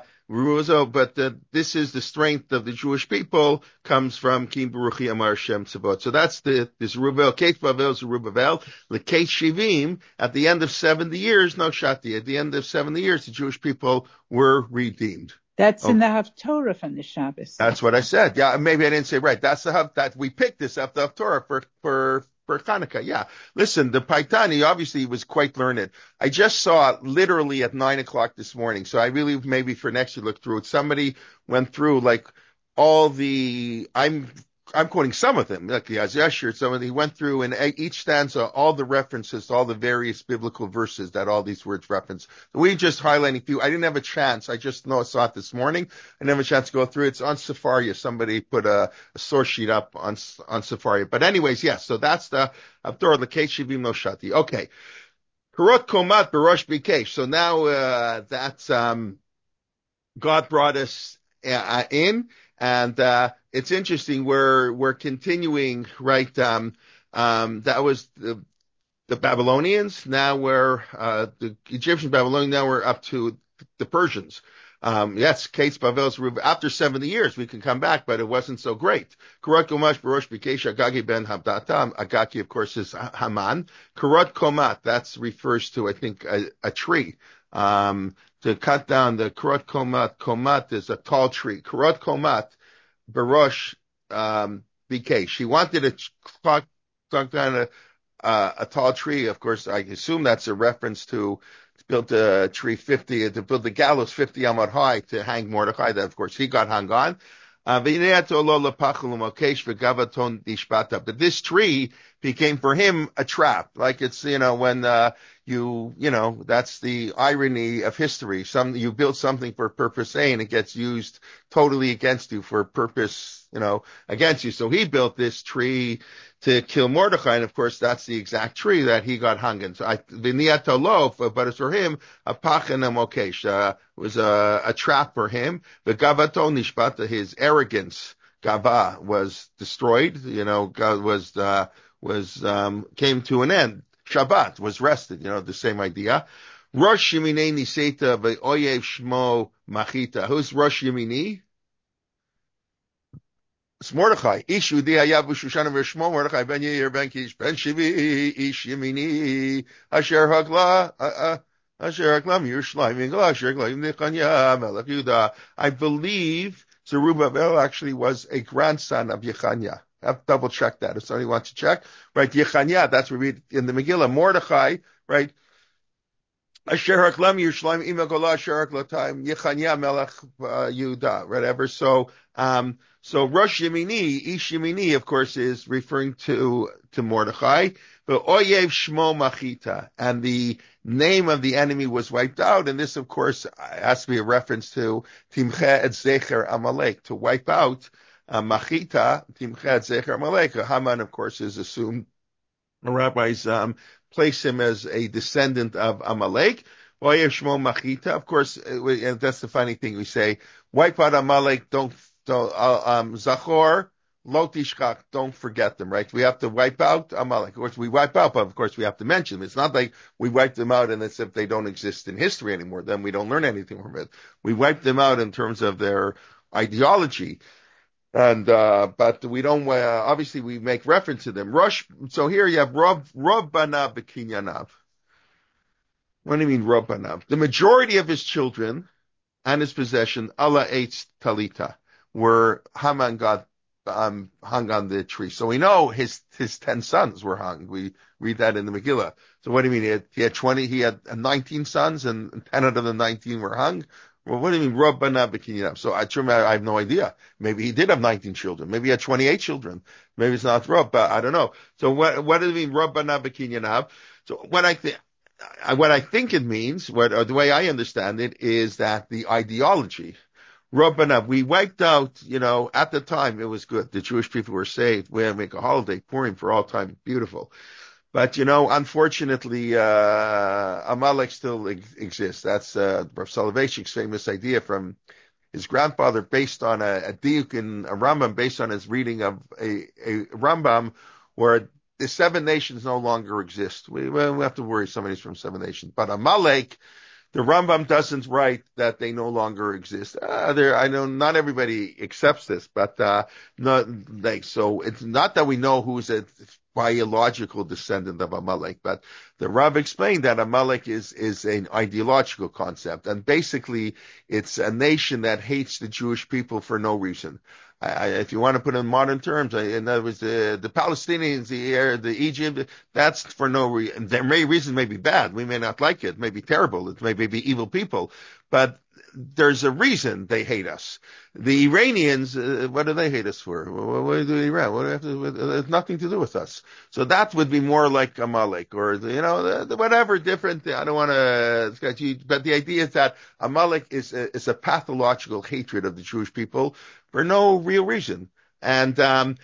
but the, this is the strength of the Jewish people comes from Kim Baruchi Amar Shem Tzavot. So that's the, this Zerubbabel, Kate Bavel, Zerubbabel, the Kate Shivim, at the end of seventy years, no Shati, at the end of seventy years, the Jewish people were redeemed. That's Oh. in the Haftorah from the Shabbos. That's what I said. Yeah, maybe I didn't say right. That's the Hav, that we picked this up, the Haftorah for, for, for Hanukkah. Yeah. Listen, the Paitani obviously was quite learned. I just saw it literally at nine o'clock this morning. So I really maybe for next year look through it. Somebody went through like all the, I'm, I'm quoting some of them, like the Azashir, some of them, he went through and each stanza, all the references, all the various biblical verses that all these words reference. We just highlighting a few. I didn't have a chance. I just know I saw it this morning. I didn't have a chance to go through it. It's on Sefaria. Somebody put a, a source sheet up on, on Sefaria. But anyways, yes. So that's the Haftorah L'Kei Shivim No Shati. Okay. Karot Komat Barosh Bikesh. So now, uh, that's, um, God brought us uh, in. And, uh, it's interesting. We're, we're continuing, right? Um, um, that was the, the Babylonians. Now we're, uh, the Egyptian Babylonians. Now we're up to the Persians. Um, yes, Kate's Bavel's, after seventy years, we can come back, but it wasn't so great. Karat Komash Barosh Bikesh Agagi ben Habdata. Agagi, of course, is Haman. Karat Komat, that's refers to, I think, a, a tree. Um, to cut down the Karat Komat. Komat is a tall tree. Karat Komat. Barosh, um, Bikesh. She wanted to cut, cut down a, uh, a tall tree. Of course, I assume that's a reference to, to build a tree fifty, to build the gallows fifty amot high to hang Mordechai. That, of course, he got hung on. Uh, but this tree became for him a trap. Like it's, you know, when, uh, you, you know, that's the irony of history. Some, you build something for purpose A and it gets used totally against you for purpose, you know, against you. So he built this tree to kill Mordechai. And of course, that's the exact tree that he got hung in. So I, but it's for him, a pachan mokesh, uh, was a, a trap for him. The gavato nishbata, his arrogance, gava, was destroyed, you know, was, uh, was, um, came to an end. Shabbat was rested, you know, the same idea. Rosh Yemini Niseta ve'oyev shmo machita. Who's Rosh Yemini? It's Mordechai. Ish Yudi hayav b'Shushana v'shmo Mordechai ben Yair ben Kish ben Shivi Ish Yemini Asher Hagla Asher Hagla Yerushalayim Hagla Asher Hagla Nechanya Melech Yehuda. I believe Zerubbabel actually was a grandson of Yechaniah. I have to double check that if somebody wants to check. Right, Yechaniah, that's what we read in the Megillah. Mordechai, right? Asher Haklam Yerushalayim Ima Gola Asher Haklatim Yechaniah Melech Yehuda, whatever. So, um, so Rosh Yemini, Ish Yemini, of course, is referring to to Mordechai. But Oyev Shmo Machita, and the name of the enemy was wiped out. And this, of course, has to be a reference to Timche et Zecher Amalek, to wipe out. Uh, Machita, Timchet Zecher Amalek. Haman, of course, is assumed. The rabbis um, place him as a descendant of Amalek. Oyev Shmo Machita. Of course, it, that's the funny thing we say. Wipe out Amalek. Don't, don't uh, um, Zachor Lo tishkach, don't forget them, right? We have to wipe out Amalek. Of course, we wipe out, but of course we have to mention them. It's not like we wipe them out and it's if they don't exist in history anymore, then we don't learn anything from it. We wipe them out in terms of their ideology. And, uh, but we don't, uh, obviously we make reference to them. Rosh, so here you have Rob, Rob Banav B'Kinyanav. What do you mean Rob Banav? The majority of his children and his possession, Allah Eitz Talita, were Haman got um, hung on the tree. So we know his his ten sons were hung. We read that in the Megillah. So what do you mean? He had, he had twenty, he had nineteen sons, and ten out of the nineteen were hung. Well, what do you mean, Rob Banav B'Kinyanav? So I, I have no idea. Maybe he did have nineteen children. Maybe he had twenty-eight children. Maybe it's not Rob, but I don't know. So what what does it mean, Rob Banav B'Kinyanav? So when I think, what I think it means, what or the way I understand it, is that the ideology. Rabbanah, we wiped out, you know, at the time it was good. The Jewish people were saved. We had to make a holiday, Purim for all time, beautiful. But, you know, unfortunately, uh, Amalek still ex- exists. That's, uh, Rav Soloveitchik's famous idea from his grandfather based on a, a diuk in a Rambam, based on his reading of a, a Rambam where the seven nations no longer exist. We, we have to worry somebody's from seven nations. But Amalek, the Rambam doesn't write that they no longer exist. Uh, there, I know not everybody accepts this, but, uh, not like, so it's not that we know who's a biological descendant of Amalek, but the Rav explained that Amalek is, is an ideological concept. And basically it's a nation that hates the Jewish people for no reason. I, if you want to put it in modern terms, in other words, the, the Palestinians, the, the Egypt, that's for no reason. Their may reason may be bad. We may not like it. It may be terrible. It may be evil people, but there's a reason they hate us. The Iranians, uh, what do they hate us for? What, what do Iran? What do they have to, it has nothing to do with us. So that would be more like Amalek or, you know, the, the whatever different. I don't want to, but the idea is that Amalek is a, is a pathological hatred of the Jewish people for no real reason. And, um,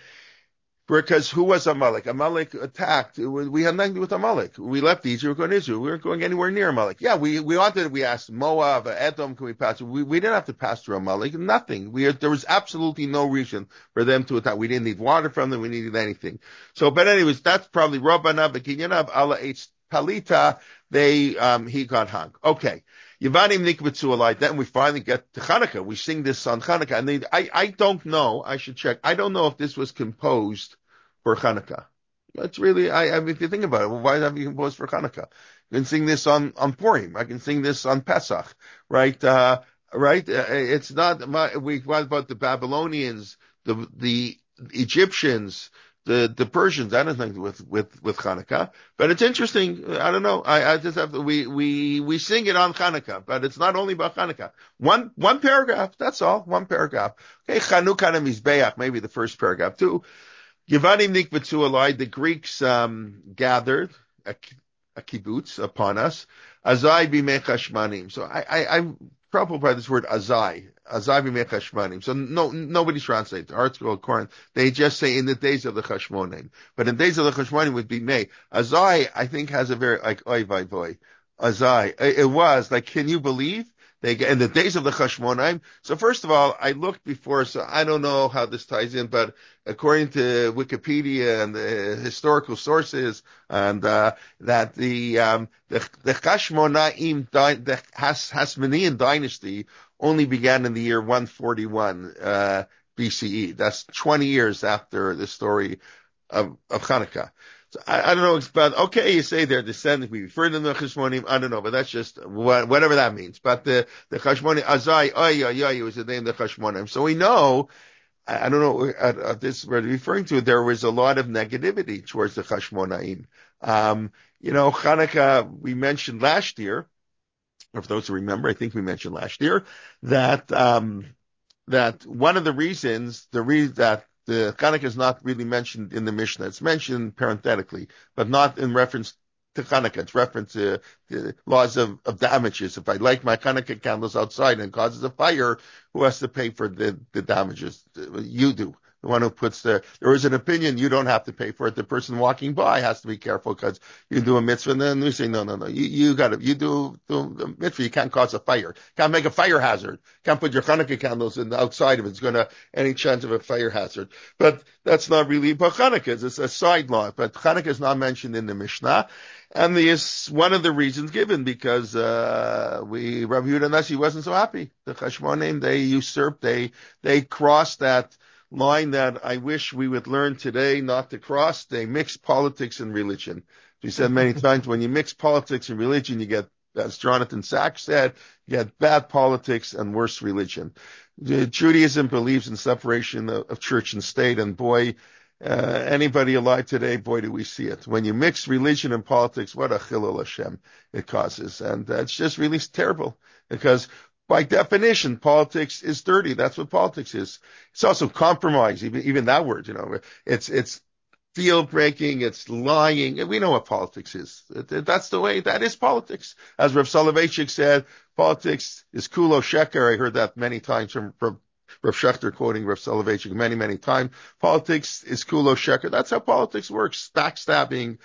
because who was Amalek? Amalek attacked. We had nothing to do with Amalek. We left Egypt. We were going to Israel. We weren't going anywhere near Amalek. Yeah, we, we wanted, we asked Moab, Edom, can we pass through? We, we didn't have to pass through Amalek. Nothing. We, there was absolutely no reason for them to attack. We didn't need water from them. We needed anything. So, but anyways, that's probably Rabbanah, B'Kinyanav, Allah Eitz Talita. They, um, he got hung. Okay. Yevanim nikbetzu alai. Then we finally get to Hanukkah. We sing this on Hanukkah. And they, I, I don't know. I should check. I don't know if this was composed for Hanukkah. It's really, I, I mean, if you think about it, well, why have you composed for Hanukkah? You can sing this on, on Purim. I can sing this on Pesach, right? Uh, right? Uh, it's not, my, we, what about the Babylonians, the, the Egyptians, the, the Persians? That has nothing to do with, with, with Hanukkah. But it's interesting. I don't know. I, I just have to, we, we, we sing it on Hanukkah, but it's not only about Hanukkah. One, one paragraph. That's all. One paragraph. Okay. Chanukah Mizbeach, maybe the first paragraph too. Yevanim nikbetzu alai, the Greeks um, gathered a, a kibbutz upon us. Azai b'mei chashmanim. So I, I, I'm troubled by this word azai. Azai b'mei chashmanim. So no, nobody translates. The article of Corinth, they just say in the days of the chashmonim. But in the days of the chashmonim would be May. Azai, I think, has a very, like, oy vay voy. Azai. It, it was, like, can you believe? They get in the days of the Chashmonaim. So first of all, I looked before, so I don't know how this ties in, but according to Wikipedia and the historical sources, and uh, that the um, the, the Chashmonaim, the Has, Hasmonean dynasty, only began in the year one forty-one uh, B C E. That's twenty years after the story of, of Hanukkah. So I, I don't know, but okay, you say they're descendants. We refer to them to the Chashmonim. I don't know, but that's just what, whatever that means. But the, the Chashmonim, Azai, Ay, Ay, Ay, was the name of the Chashmonim. So we know, I, I don't know, at, at this we're referring to, there was a lot of negativity towards the Chashmonaim. Um, you know, Hanukkah, we mentioned last year, or for those who remember, I think we mentioned last year, that, um, that one of the reasons, the reason that the Hanukkah is not really mentioned in the Mishnah. It's mentioned parenthetically, but not in reference to Hanukkah. It's reference to the laws of, of damages. If I light my Hanukkah candles outside and it causes a fire, who has to pay for the, the damages? You do. the one who puts the, there is an opinion you don't have to pay for it. The person walking by has to be careful because you do a mitzvah and then we say, no, no, no, you, you gotta, you do, do the mitzvah, you can't cause a fire. Can't make a fire hazard. Can't put your Hanukkah candles in the outside of it. It's gonna, any chance of a fire hazard. But that's not really about Hanukkah. It's a side law. But Hanukkah is not mentioned in the Mishnah. And is one of the reasons given because, uh, we, Rabbi Yehuda Nasi wasn't so happy. The Chashmonim, they usurped, they, they crossed that line that I wish we would learn today not to cross. They mixed politics and religion. We said many times, when you mix politics and religion, you get, as Jonathan Sachs said, you get bad politics and worse religion. Judaism believes in separation of, of church and state, and boy, Uh, anybody alive today, boy, do we see it. When you mix religion and politics, what a chilul Hashem it causes. And uh, it's just really terrible because by definition, politics is dirty. That's what politics is. It's also compromise, even, even that word, you know, it's, it's deal breaking, it's lying. We know what politics is. That's the way, that is politics. As Rav Soloveitchik said, politics is kulo sheker. I heard that many times from, from Rav Shechter quoting Rav Soloveitchik many, many times. Politics is kulo sheker. That's how politics works. Backstabbing.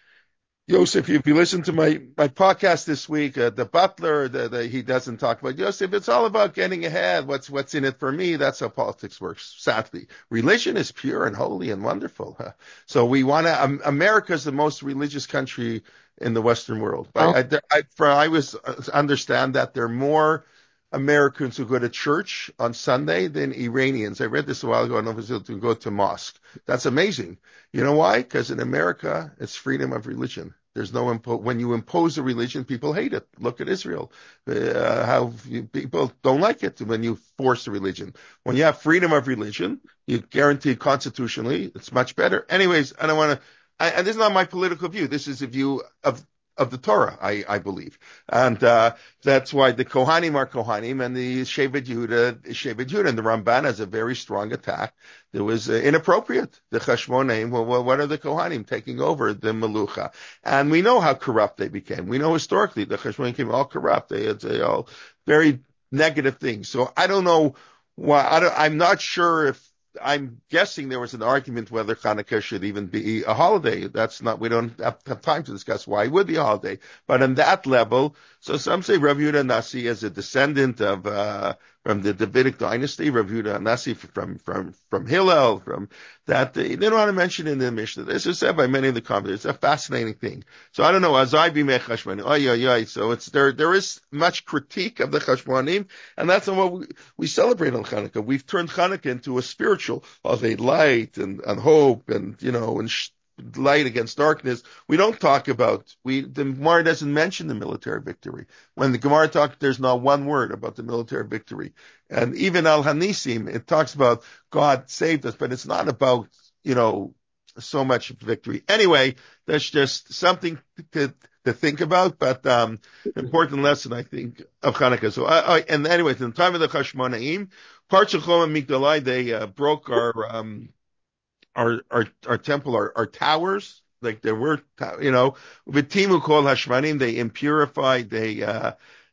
Yosef, if you listen to my, my podcast this week, uh, the butler, the, the, he doesn't talk about Yosef. It's all about getting ahead. What's, what's in it for me? That's how politics works. Sadly, religion is pure and holy and wonderful. Huh? So we want to, um, America is the most religious country in the Western world. Oh. I, I, I, for, I was understand that there are more Americans who go to church on Sunday than Iranians. I read this a while ago. I don't know if it's to go to mosque. That's amazing. You know why? Because in America, it's freedom of religion. There's no impo- when you impose a religion, people hate it. Look at Israel, uh, how you, people don't like it when you force a religion. When you have freedom of religion, you guarantee constitutionally, it's much better. Anyways, I don't want to. And this is not my political view. This is a view of of the Torah, I, I believe. And, uh, that's why the Kohanim are Kohanim and the Shevet Yehuda is Shevet Yehuda. And the Ramban has a very strong attack that was uh, inappropriate. The Chashmonim, well, well, what are the Kohanim taking over the Melucha? And we know how corrupt they became. We know historically the Chashmonim became all corrupt. They had they all very negative things. So I don't know why, I don't, I'm not sure if, I'm guessing there was an argument whether Hanukkah should even be a holiday. That's not, we don't have, have time to discuss why it would be a holiday. But on that level, so some say Rav Yehuda Nasi is a descendant of, uh, from the Davidic dynasty, Rav Yehuda Nasi from, from, from Hillel, from that. They don't want to mention in the Mishnah. This is said by many of the commentators. It's a fascinating thing. So I don't know, as I be Chashmonim, oh yeah, yeah. So it's there, there is much critique of the Chashmonim, and that's what we, we celebrate on Hanukkah. We've turned Hanukkah into a spiritual of a light and, and hope and, you know, and sh- light against darkness. We don't talk about, we, the Gemara doesn't mention the military victory. When the Gemara talks, there's not one word about the military victory. And even Al Hanisim, it talks about God saved us, but it's not about, you know, so much victory. Anyway, that's just something to, to think about, but, um, important lesson, I think, of Hanukkah. So, I, I, and anyways, in the time of the Chashmonaim, parts of Chom and Migdalai, they, uh, broke our, um, our, our, our temple, our, our towers, like there were, you know, with Timu called Hashmanim, they impurified, they, uh,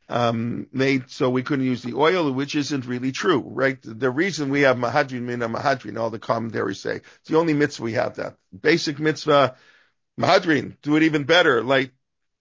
um, made so we couldn't use the oil, which isn't really true, right? The reason we have Mahadrin, Mina Mahadrin, all the commentaries say, it's the only mitzvah we have that. Basic mitzvah, Mahadrin, do it even better, like,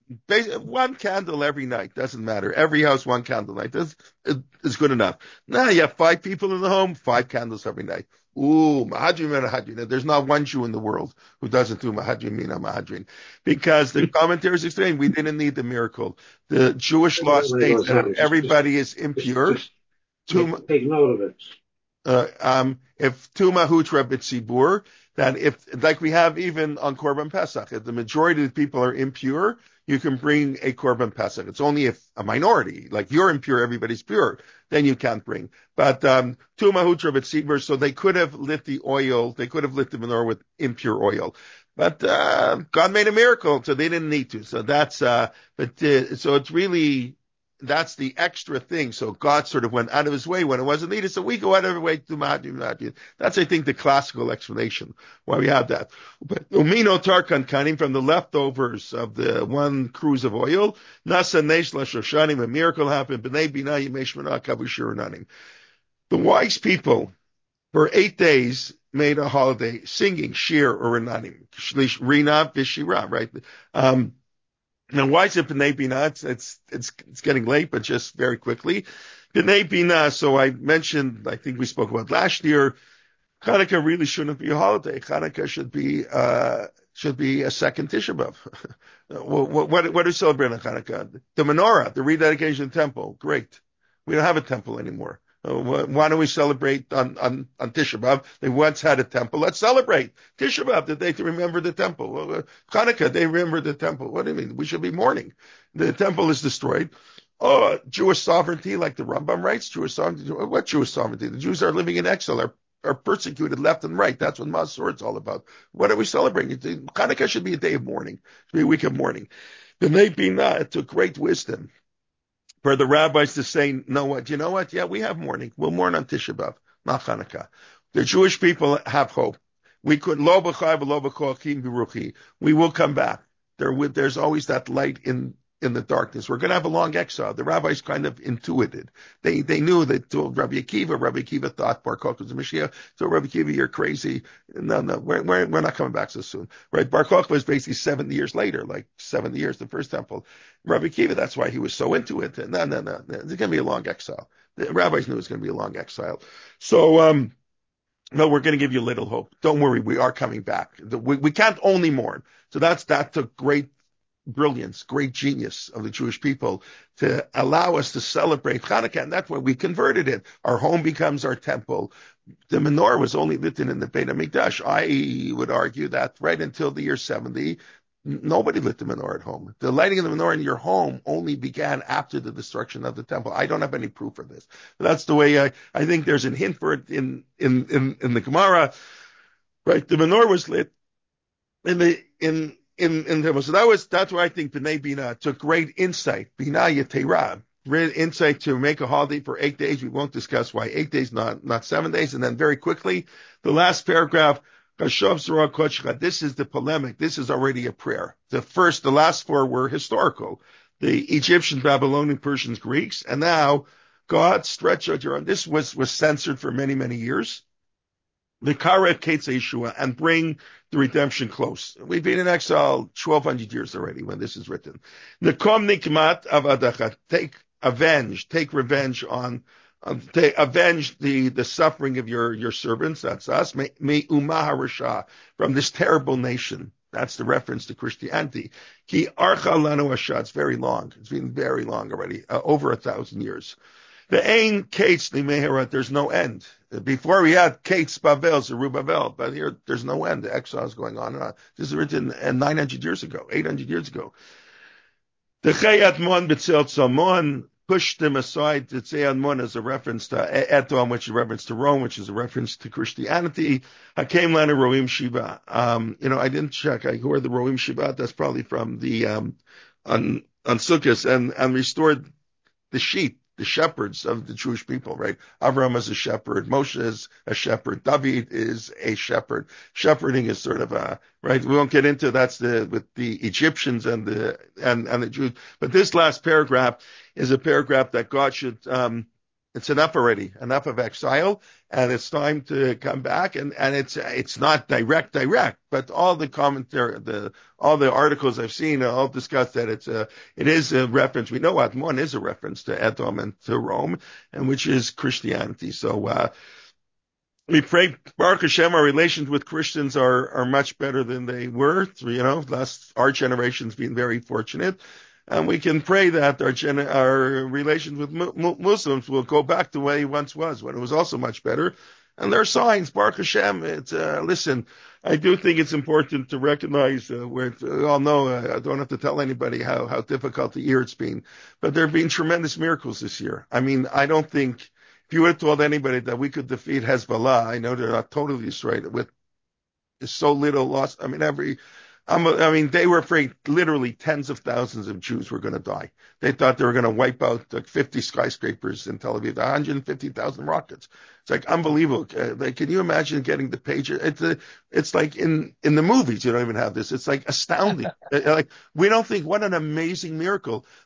one candle every night, doesn't matter. Every house, one candle night, that's, is good enough. Now you have five people in the home, five candles every night. Ooh, Mahadrin Mina Mahadrin. There's not one Jew in the world who doesn't do Mahadrin Mina Mahadrin. Because the commentaries explain we didn't need the miracle. The Jewish law states that if everybody is impure, just, just take, take note of it. Uh, um, if Tuma Hutra B'tzibur, that if, like we have even on Korban Pesach, if the majority of the people are impure, you can bring a Korban Pesach. It's only if a minority, like you're impure, everybody's pure, then you can't bring. But, um, Tuma Hutra B'tzibur, so they could have lit the oil, they could have lit the menorah with impure oil. But, uh, God made a miracle, so they didn't need to. So that's, uh, but, uh, so it's really, that's the extra thing. So God sort of went out of his way when it wasn't needed. So we go out of our way to Mahadrim, Mahadrim. That's, I think, the classical explanation why we have that. But Umino Tarkan Kanim, from the leftovers of the one cruise of oil, Nasa Nesh Lashoshanim, a miracle happened. B'nai Bina Yimesh Menah Kavushir Nanim. The wise people for eight days made a holiday singing shir or renanim, shlish rina v'shira, right? Um, now why is it B'nai Bina? It's, it's, it's, it's getting late, but just very quickly. B'nai Bina, so I mentioned, I think we spoke about last year, Hanukkah really shouldn't be a holiday. Hanukkah should be, uh, should be a second Tisha B'Av. what, what, what do we celebrate on Hanukkah? The menorah, the rededication of the temple. Great. We don't have a temple anymore. Uh, why don't we celebrate on, on, on Tisha B'Av? They once had a temple. Let's celebrate Tisha B'Av, that they remember the temple. Uh, Hanukkah, they remember the temple. What do you mean? We should be mourning. The temple is destroyed. Oh, Jewish sovereignty, like the Rambam writes, Jewish sovereignty. What Jewish sovereignty? The Jews are living in exile, are are persecuted left and right. That's what Masur is all about. What are we celebrating? Hanukkah should be a day of mourning. It should be a week of mourning. B'nai Bina, it took great wisdom for the rabbis to say, no, what, you know what? Yeah, we have mourning. We'll mourn on Tisha B'Av, not Hanukkah. The Jewish people have hope. We could, lo b'chai v'lo b'koachim v'ruchi. We will come back. There, there's always that light in in the darkness. We're going to have a long exile. The rabbis kind of intuited. They they knew that told Rabbi Akiva. Rabbi Akiva thought Bar Kokhba was the Mashiach. So Rabbi Akiva, you're crazy. No, no, we're, we're, we're not coming back so soon. Right? Bar Kokhba was basically seventy years later, like seventy years, the first temple. Rabbi Akiva, that's why he was so into it. No, no, no. There's going to be a long exile. The rabbis knew it was going to be a long exile. So, um, no, we're going to give you a little hope. Don't worry. We are coming back. The, we, we can't only mourn. So that's, that took great brilliance, great genius of the Jewish people to allow us to celebrate Hanukkah, and that's why we converted it. Our home becomes our temple. The menorah was only lit in the Beit HaMikdash. I would argue that right until the year seventy, nobody lit the menorah at home. The lighting of the menorah in your home only began after the destruction of the temple. I don't have any proof for this. But that's the way I, I think there's a hint for it in, in, in, in the Gemara. Right? The menorah was lit in the, in, In, in the, so that was, that's why I think B'nai Bina took great insight. Bina Yetera, great insight to make a holiday for eight days. We won't discuss why eight days, not, not seven days. And then very quickly, the last paragraph, this is the polemic. This is already a prayer. The first, the last four were historical. The Egyptians, Babylonian, Persians, Greeks. And now God stretch out your arm. This was, was censored for many, many years. The Karet Ketze Yeshua, and bring the redemption close. We've been in exile twelve hundred years already when this is written. Nekom nikmat avadacha, take avenge, take revenge on, on take, avenge the, the suffering of your, your servants, that's us, me, me umah harasha, from this terrible nation. That's the reference to Christianity. Ki archa lanu asha, it's very long. It's been very long already, uh, over a thousand years. The Ein Kates Limeherat, there's no end. Before we had Kates Bavel, Zerubbabel, but here there's no end. The exile is going on and on. This is written nine hundred years ago, eight hundred years ago. The Chayat Mon B'Tzel Tzalmon pushed them aside. The Tzayat Mon is a reference to Edom, which is a reference to Rome, which is a reference to Christianity. Hakem Lana Roim Shiva. Um, you know, I didn't check. I heard the Roim Shiva. That's probably from the, um, on, on Sukkot, and, and restored the sheep. The shepherds of the Jewish people, right? Avraham is a shepherd. Moshe is a shepherd. David is a shepherd. Shepherding is sort of a, right? We won't get into that's the, with the Egyptians and the, and, and the Jews. But this last paragraph is a paragraph that God should, um, it's enough already, enough of exile, and it's time to come back. And, and it's, it's not direct, direct, but all the commentary, the, all the articles I've seen all discuss that it's a, it is a reference. We know Atmon is a reference to Edom and to Rome, and which is Christianity. So, uh, we pray, Baruch Hashem, our relations with Christians are, are much better than they were. You know, last, our generation's been very fortunate. And we can pray that our, gen- our relations with mu- Muslims will go back to the way it once was, when it was also much better. And there are signs, Baruch Hashem. It's, uh, listen, I do think it's important to recognize, uh, where we all know, uh, I don't have to tell anybody how, how difficult the year it's been, but there have been tremendous miracles this year. I mean, I don't think, if you would have told anybody that we could defeat Hezbollah, I know they're not totally destroyed with so little loss. I mean, every, I'm, I mean, they were afraid literally tens of thousands of Jews were going to die. They thought they were going to wipe out like fifty skyscrapers in Tel Aviv, one hundred fifty thousand rockets. It's like unbelievable. Uh, like, can you imagine getting the pager? It's, a, it's like in, in the movies, you don't even have this. It's like astounding. Like, we don't think, what an amazing miracle.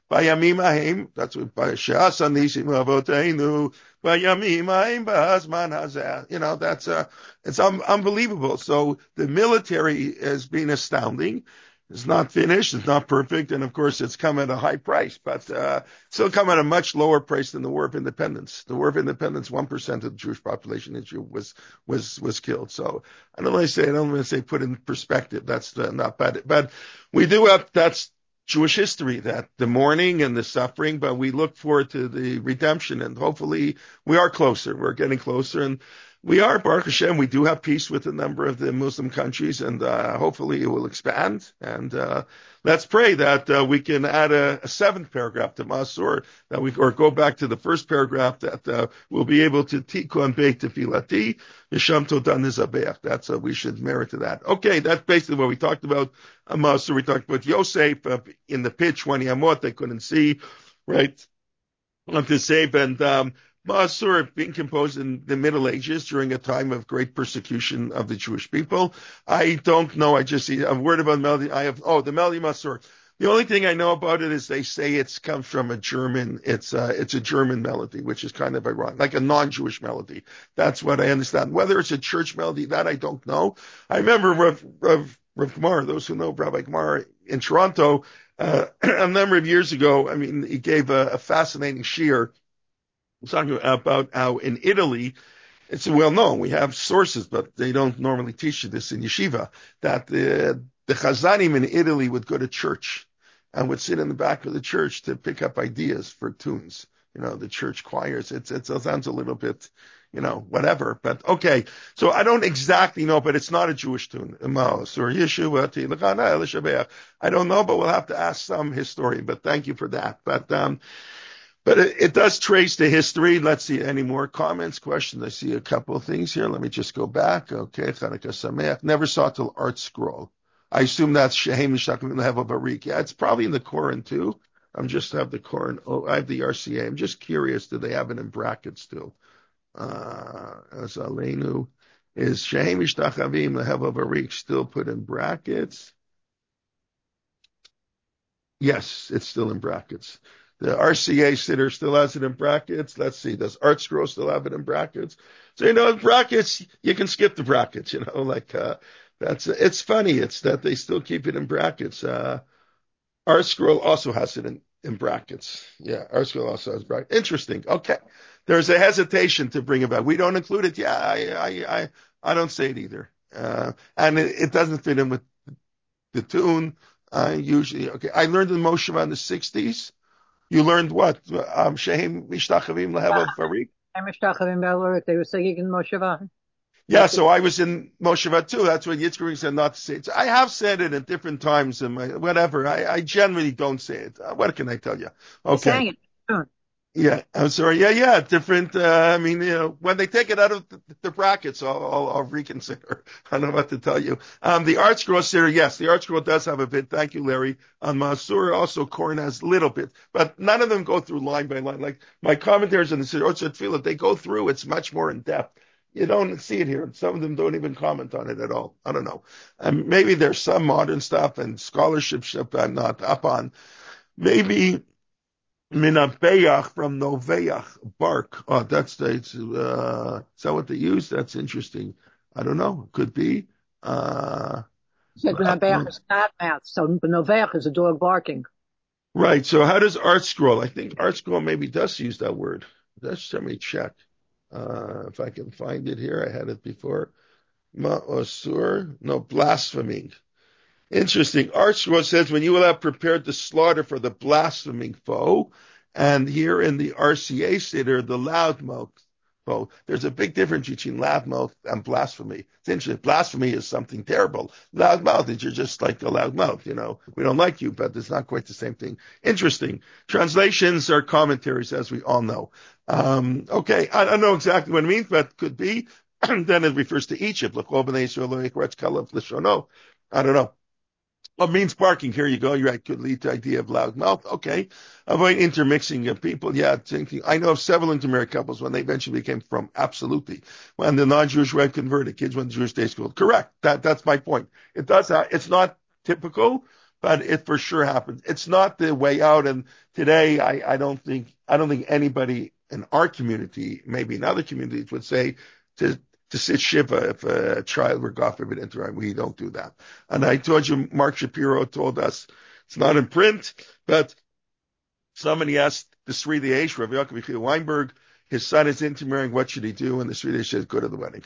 Vayamim ahim, that's what Sha'asa Nisim Avoteinu, Vayamim ahim ba'azman hazeh. You know, that's, uh, it's un- unbelievable. So the military has been astounding. It's not finished. It's not perfect. And of course, it's come at a high price, but, uh, still come at a much lower price than the War of Independence. The War of Independence, one percent of the Jewish population in Israel was, was, was killed. So I don't want to say, I don't want to say put in perspective. That's uh, not bad, but we do have, that's Jewish history, that the mourning and the suffering, but we look forward to the redemption, and hopefully we are closer. We're getting closer, and we are, Baruch Hashem, we do have peace with a number of the Muslim countries, and uh, hopefully it will expand. And uh, let's pray that uh, we can add a, a seventh paragraph to Masur, that we or go back to the first paragraph, that uh, we'll be able to tikun beit tefilati yisham todah nizabeach. That's uh, we should merit to that. Okay, that's basically what we talked about. Uh, Masur, we talked about Yosef uh, in the pitch when he amot, they couldn't see, right? On to save and. Um, Masur being composed in the Middle Ages during a time of great persecution of the Jewish people. I don't know. I just see a word about melody. I have, oh, the melody Masur. The only thing I know about it is they say it's comes from a German, it's uh, it's a German melody, which is kind of ironic, like a non-Jewish melody. That's what I understand. Whether it's a church melody, that I don't know. I remember Rav, Rav, Rav Gemara, those who know Rabbi Gemara in Toronto, uh, a number of years ago, I mean, he gave a, a fascinating shiur talking about how in Italy, it's well known, we have sources, but they don't normally teach you this in yeshiva, that the, the Chazanim in Italy would go to church and would sit in the back of the church to pick up ideas for tunes. You know, the church choirs. It's, it's, it sounds a little bit, you know, whatever, but okay. So I don't exactly know, but it's not a Jewish tune. I don't know, but we'll have to ask some historian, but thank you for that. But, um, But it, it does trace the history. Let's see any more comments, questions. I see a couple of things here. Let me just go back. Okay, Chanukah Sameach. Never saw it till Art Scroll. I assume that's Shehem Mishtakim Lehev Barik. Yeah, it's probably in the Koran too. I'm just have the Koran. Oh, I have the R C A. I'm just curious. Do they have it in brackets too? Uh, as Aleinu, is Shehem Mishtachavim Lehev Barik still put in brackets? Yes, it's still in brackets. The R C A sitter still has it in brackets. Let's see. Does Art Scroll still have it in brackets? So, you know, in brackets, you can skip the brackets, you know, like, uh, that's, it's funny. It's that they still keep it in brackets. Uh, Art Scroll also has it in, in brackets. Yeah. Art Scroll also has brackets. Interesting. Okay. There's a hesitation to bring it back. We don't include it. Yeah. I, I, I, I don't say it either. Uh, and it, it doesn't fit in with the tune. Uh, usually, okay. I learned in Moshe in the sixties. You learned what? Um, Shehem Mishtachavim Lehev Barik? Mishtachavim Barik, they were singing in Moshe. Yeah, so I was in Moshe too. That's what Yitzchak said not to say it. So I have said it at different times in my, whatever. I, I generally don't say it. Uh, what can I tell you? Okay. Sang it. Yeah, I'm sorry. Yeah, yeah, different. Uh, I mean, you know, when they take it out of the, the brackets, I'll, I'll, I'll reconsider. I don't know what to tell you. Um, the Art Scroll series, yes, the Art Scroll does have a bit. Thank you, Larry. On Masur, also Koran has a little bit, but none of them go through line by line. Like my commentaries on the Sirot Tefillah, they go through. It's much more in depth. You don't see it here. Some of them don't even comment on it at all. I don't know. Um, maybe there's some modern stuff and scholarship stuff I'm not up on. Maybe. Minabeach from Noveach, bark. Oh, that's the, uh, is that what they use? That's interesting. I don't know. Could be. Uh, said Minabeach is not mouth, so Noveach is a dog barking. Right. So how does Art Scroll? I think Art Scroll maybe does use that word. Let's let me check. Uh, if I can find it here. I had it before. Ma'osur. No, blaspheming. Interesting. Art Scroll says, when you will have prepared the slaughter for the blaspheming foe, and here in the R C A sitter, the loudmouth foe. There's a big difference between loudmouth and blasphemy. It's interesting. Blasphemy is something terrible. Loudmouth is you're just like a loudmouth, you know. We don't like you, but it's not quite the same thing. Interesting. Translations are commentaries, as we all know. Um, okay, I don't know exactly what it means, but could be. Then it refers to Egypt. I don't know. What means barking? Here you go. You're right. Could lead to idea of loud mouth. Okay. Avoid intermixing of people. Yeah. Thinking. I know of several intermarried couples when they eventually became from absolutely. When the non-Jewish wife converted, kids went to Jewish day school. Correct. That, that's my point. It does, uh, it's not typical, but it for sure happens. It's not the way out. And today, I, I don't think, I don't think anybody in our community, maybe in other communities, would say to, to sit Shiva if a child were God forbid interrupted. We don't do that. And I told you, Mark Shapiro told us it's not in print, but somebody asked the Sri Eish, Rav Yaakov Yechiel Weinberg, his son is intermarrying, what should he do? And the Sri Eish says, go to the wedding.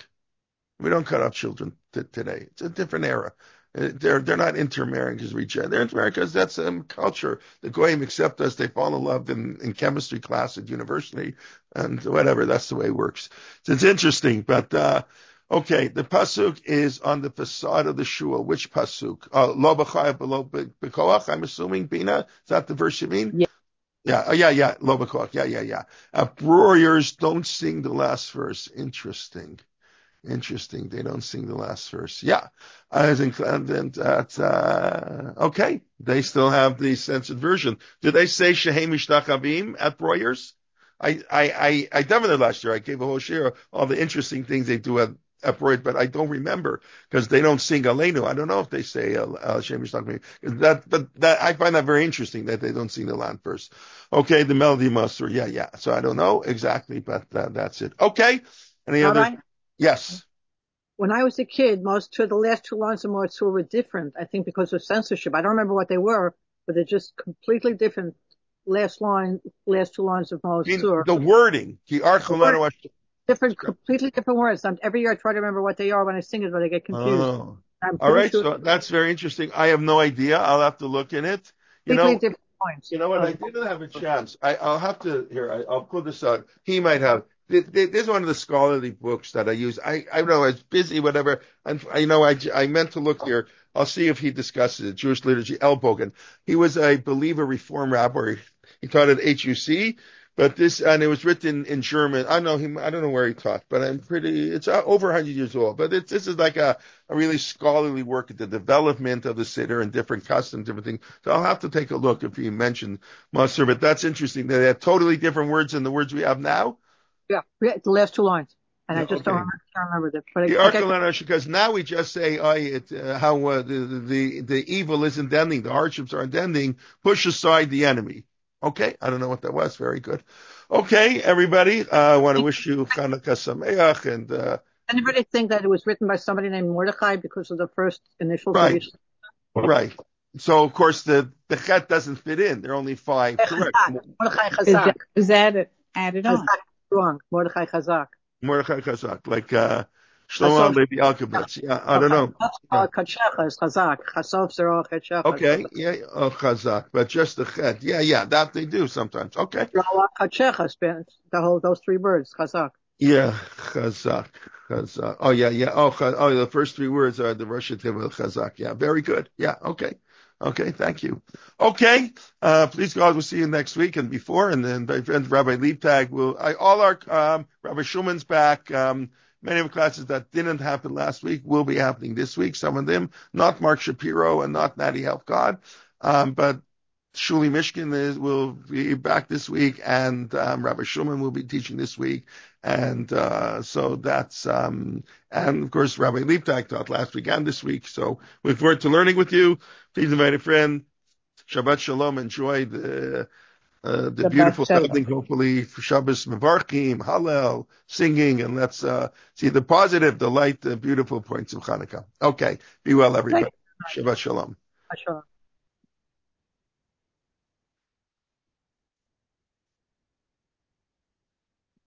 We don't cut off children t- today. It's a different era. Uh, They're they're not intermarrying because we reject. They're intermarrying because that's um, culture. The goyim accept us. They fall in love in, in chemistry class at university and whatever. That's the way it works. So it's interesting. But uh, okay, the pasuk is on the facade of the shul. Which pasuk? Uh, Lo b'chayav below b'koach. I'm assuming Bina. Is that the verse you mean? Yeah. Yeah. Oh, yeah. Yeah. Lo b'koach. Yeah. Yeah. Yeah. Uh, warriors don't sing the last verse. Interesting. Interesting. They don't sing the last verse. Yeah. I think that, uh, okay. They still have the censored version. Did they say Shehem Mishtachabim at Breuer's? I, I, I, I definitely last year. I gave a whole share of all the interesting things they do at, at Breuer, but I don't remember because they don't sing Aleinu. I don't know if they say uh, Shehem Mishtachabim. That, but that, I find that very interesting that they don't sing the land verse. Okay. The melody master. Yeah. Yeah. So I don't know exactly, but uh, that's it. Okay. Any All other? right. Yes. When I was a kid, most two, the last two lines of Motzur were different. I think because of censorship. I don't remember what they were, but they're just completely different. Last line, last two lines of Motzur. The wording, the word, different, completely different words. I'm, every year I try to remember what they are when I sing it, but I get confused. Oh. All right, sure. So that's very interesting. I have no idea. I'll have to look in it. You know, different points. You know what? I didn't have a chance. I, I'll have to here. I, I'll pull this out. He might have. There's one of the scholarly books that I use. I, I don't know, I was busy, whatever. And I know I, I meant to look here. I'll see if he discusses it. Jewish liturgy, Elbogen. He was a believer reform rabbi. He taught at H U C, but this, and it was written in German. I don't know him. I don't know where he taught, but I'm pretty, it's over a hundred years old, but it's, this is like a, a really scholarly work at the development of the Siddur and different customs, different things. So I'll have to take a look if he mentioned Musser, but that's interesting. They have totally different words than the words we have now. Yeah, the last two lines. And yeah, I just okay. don't remember, can't remember that. But the okay. Arkalanosh, because now we just say, oh, it, uh, how uh, the, the the evil isn't ending, the hardships aren't ending, push aside the enemy. Okay, I don't know what that was. Very good. Okay, everybody, uh, I want to wish you Chanukah Sameach. And uh, anybody think that it was written by somebody named Mordechai because of the first initial right, page? Right. So, of course, the, the chet doesn't fit in. There are only five. Correct. Mordechai Chazak. Is that added on? Wrong. Mordechai Chazak. Mordechai Chazak, like uh, Shlomo Levi Alkabetz. Yeah, I don't know. Kachecha is Chazak. Chasov Zero Kachecha. Okay, yeah, oh, Chazak, but just the chet. Yeah, yeah, that they do sometimes. Okay. Kachecha spans the whole, those three words, Chazak. Yeah, Chazak, Chazak. Oh, yeah, yeah. Oh, oh, the first three words are the Rosh Hashanah Chazak. Yeah, very good. Yeah, okay. Okay, thank you. Okay, uh, please God, we'll see you next week and before, and then my friend Rabbi Liebtag will, I, all our, um, Rabbi Schulman's back, um, many of the classes that didn't happen last week will be happening this week, some of them, not Mark Shapiro and not Natty Help God, um, but Shuli Mishkin is, will be back this week, and um, Rabbi Schulman will be teaching this week, and uh, so that's um, and of course Rabbi Liebtag taught last week and this week. So we look forward to learning with you. Please invite a friend. Shabbat Shalom. Enjoy the uh, the Shabbat beautiful Shalom. building. Hopefully for Shabbos Mevarchim, Hallel, singing, and let's uh, see the positive, the light, the beautiful points of Hanukkah. Okay, be well, everybody. Shabbat Shalom. Shalom.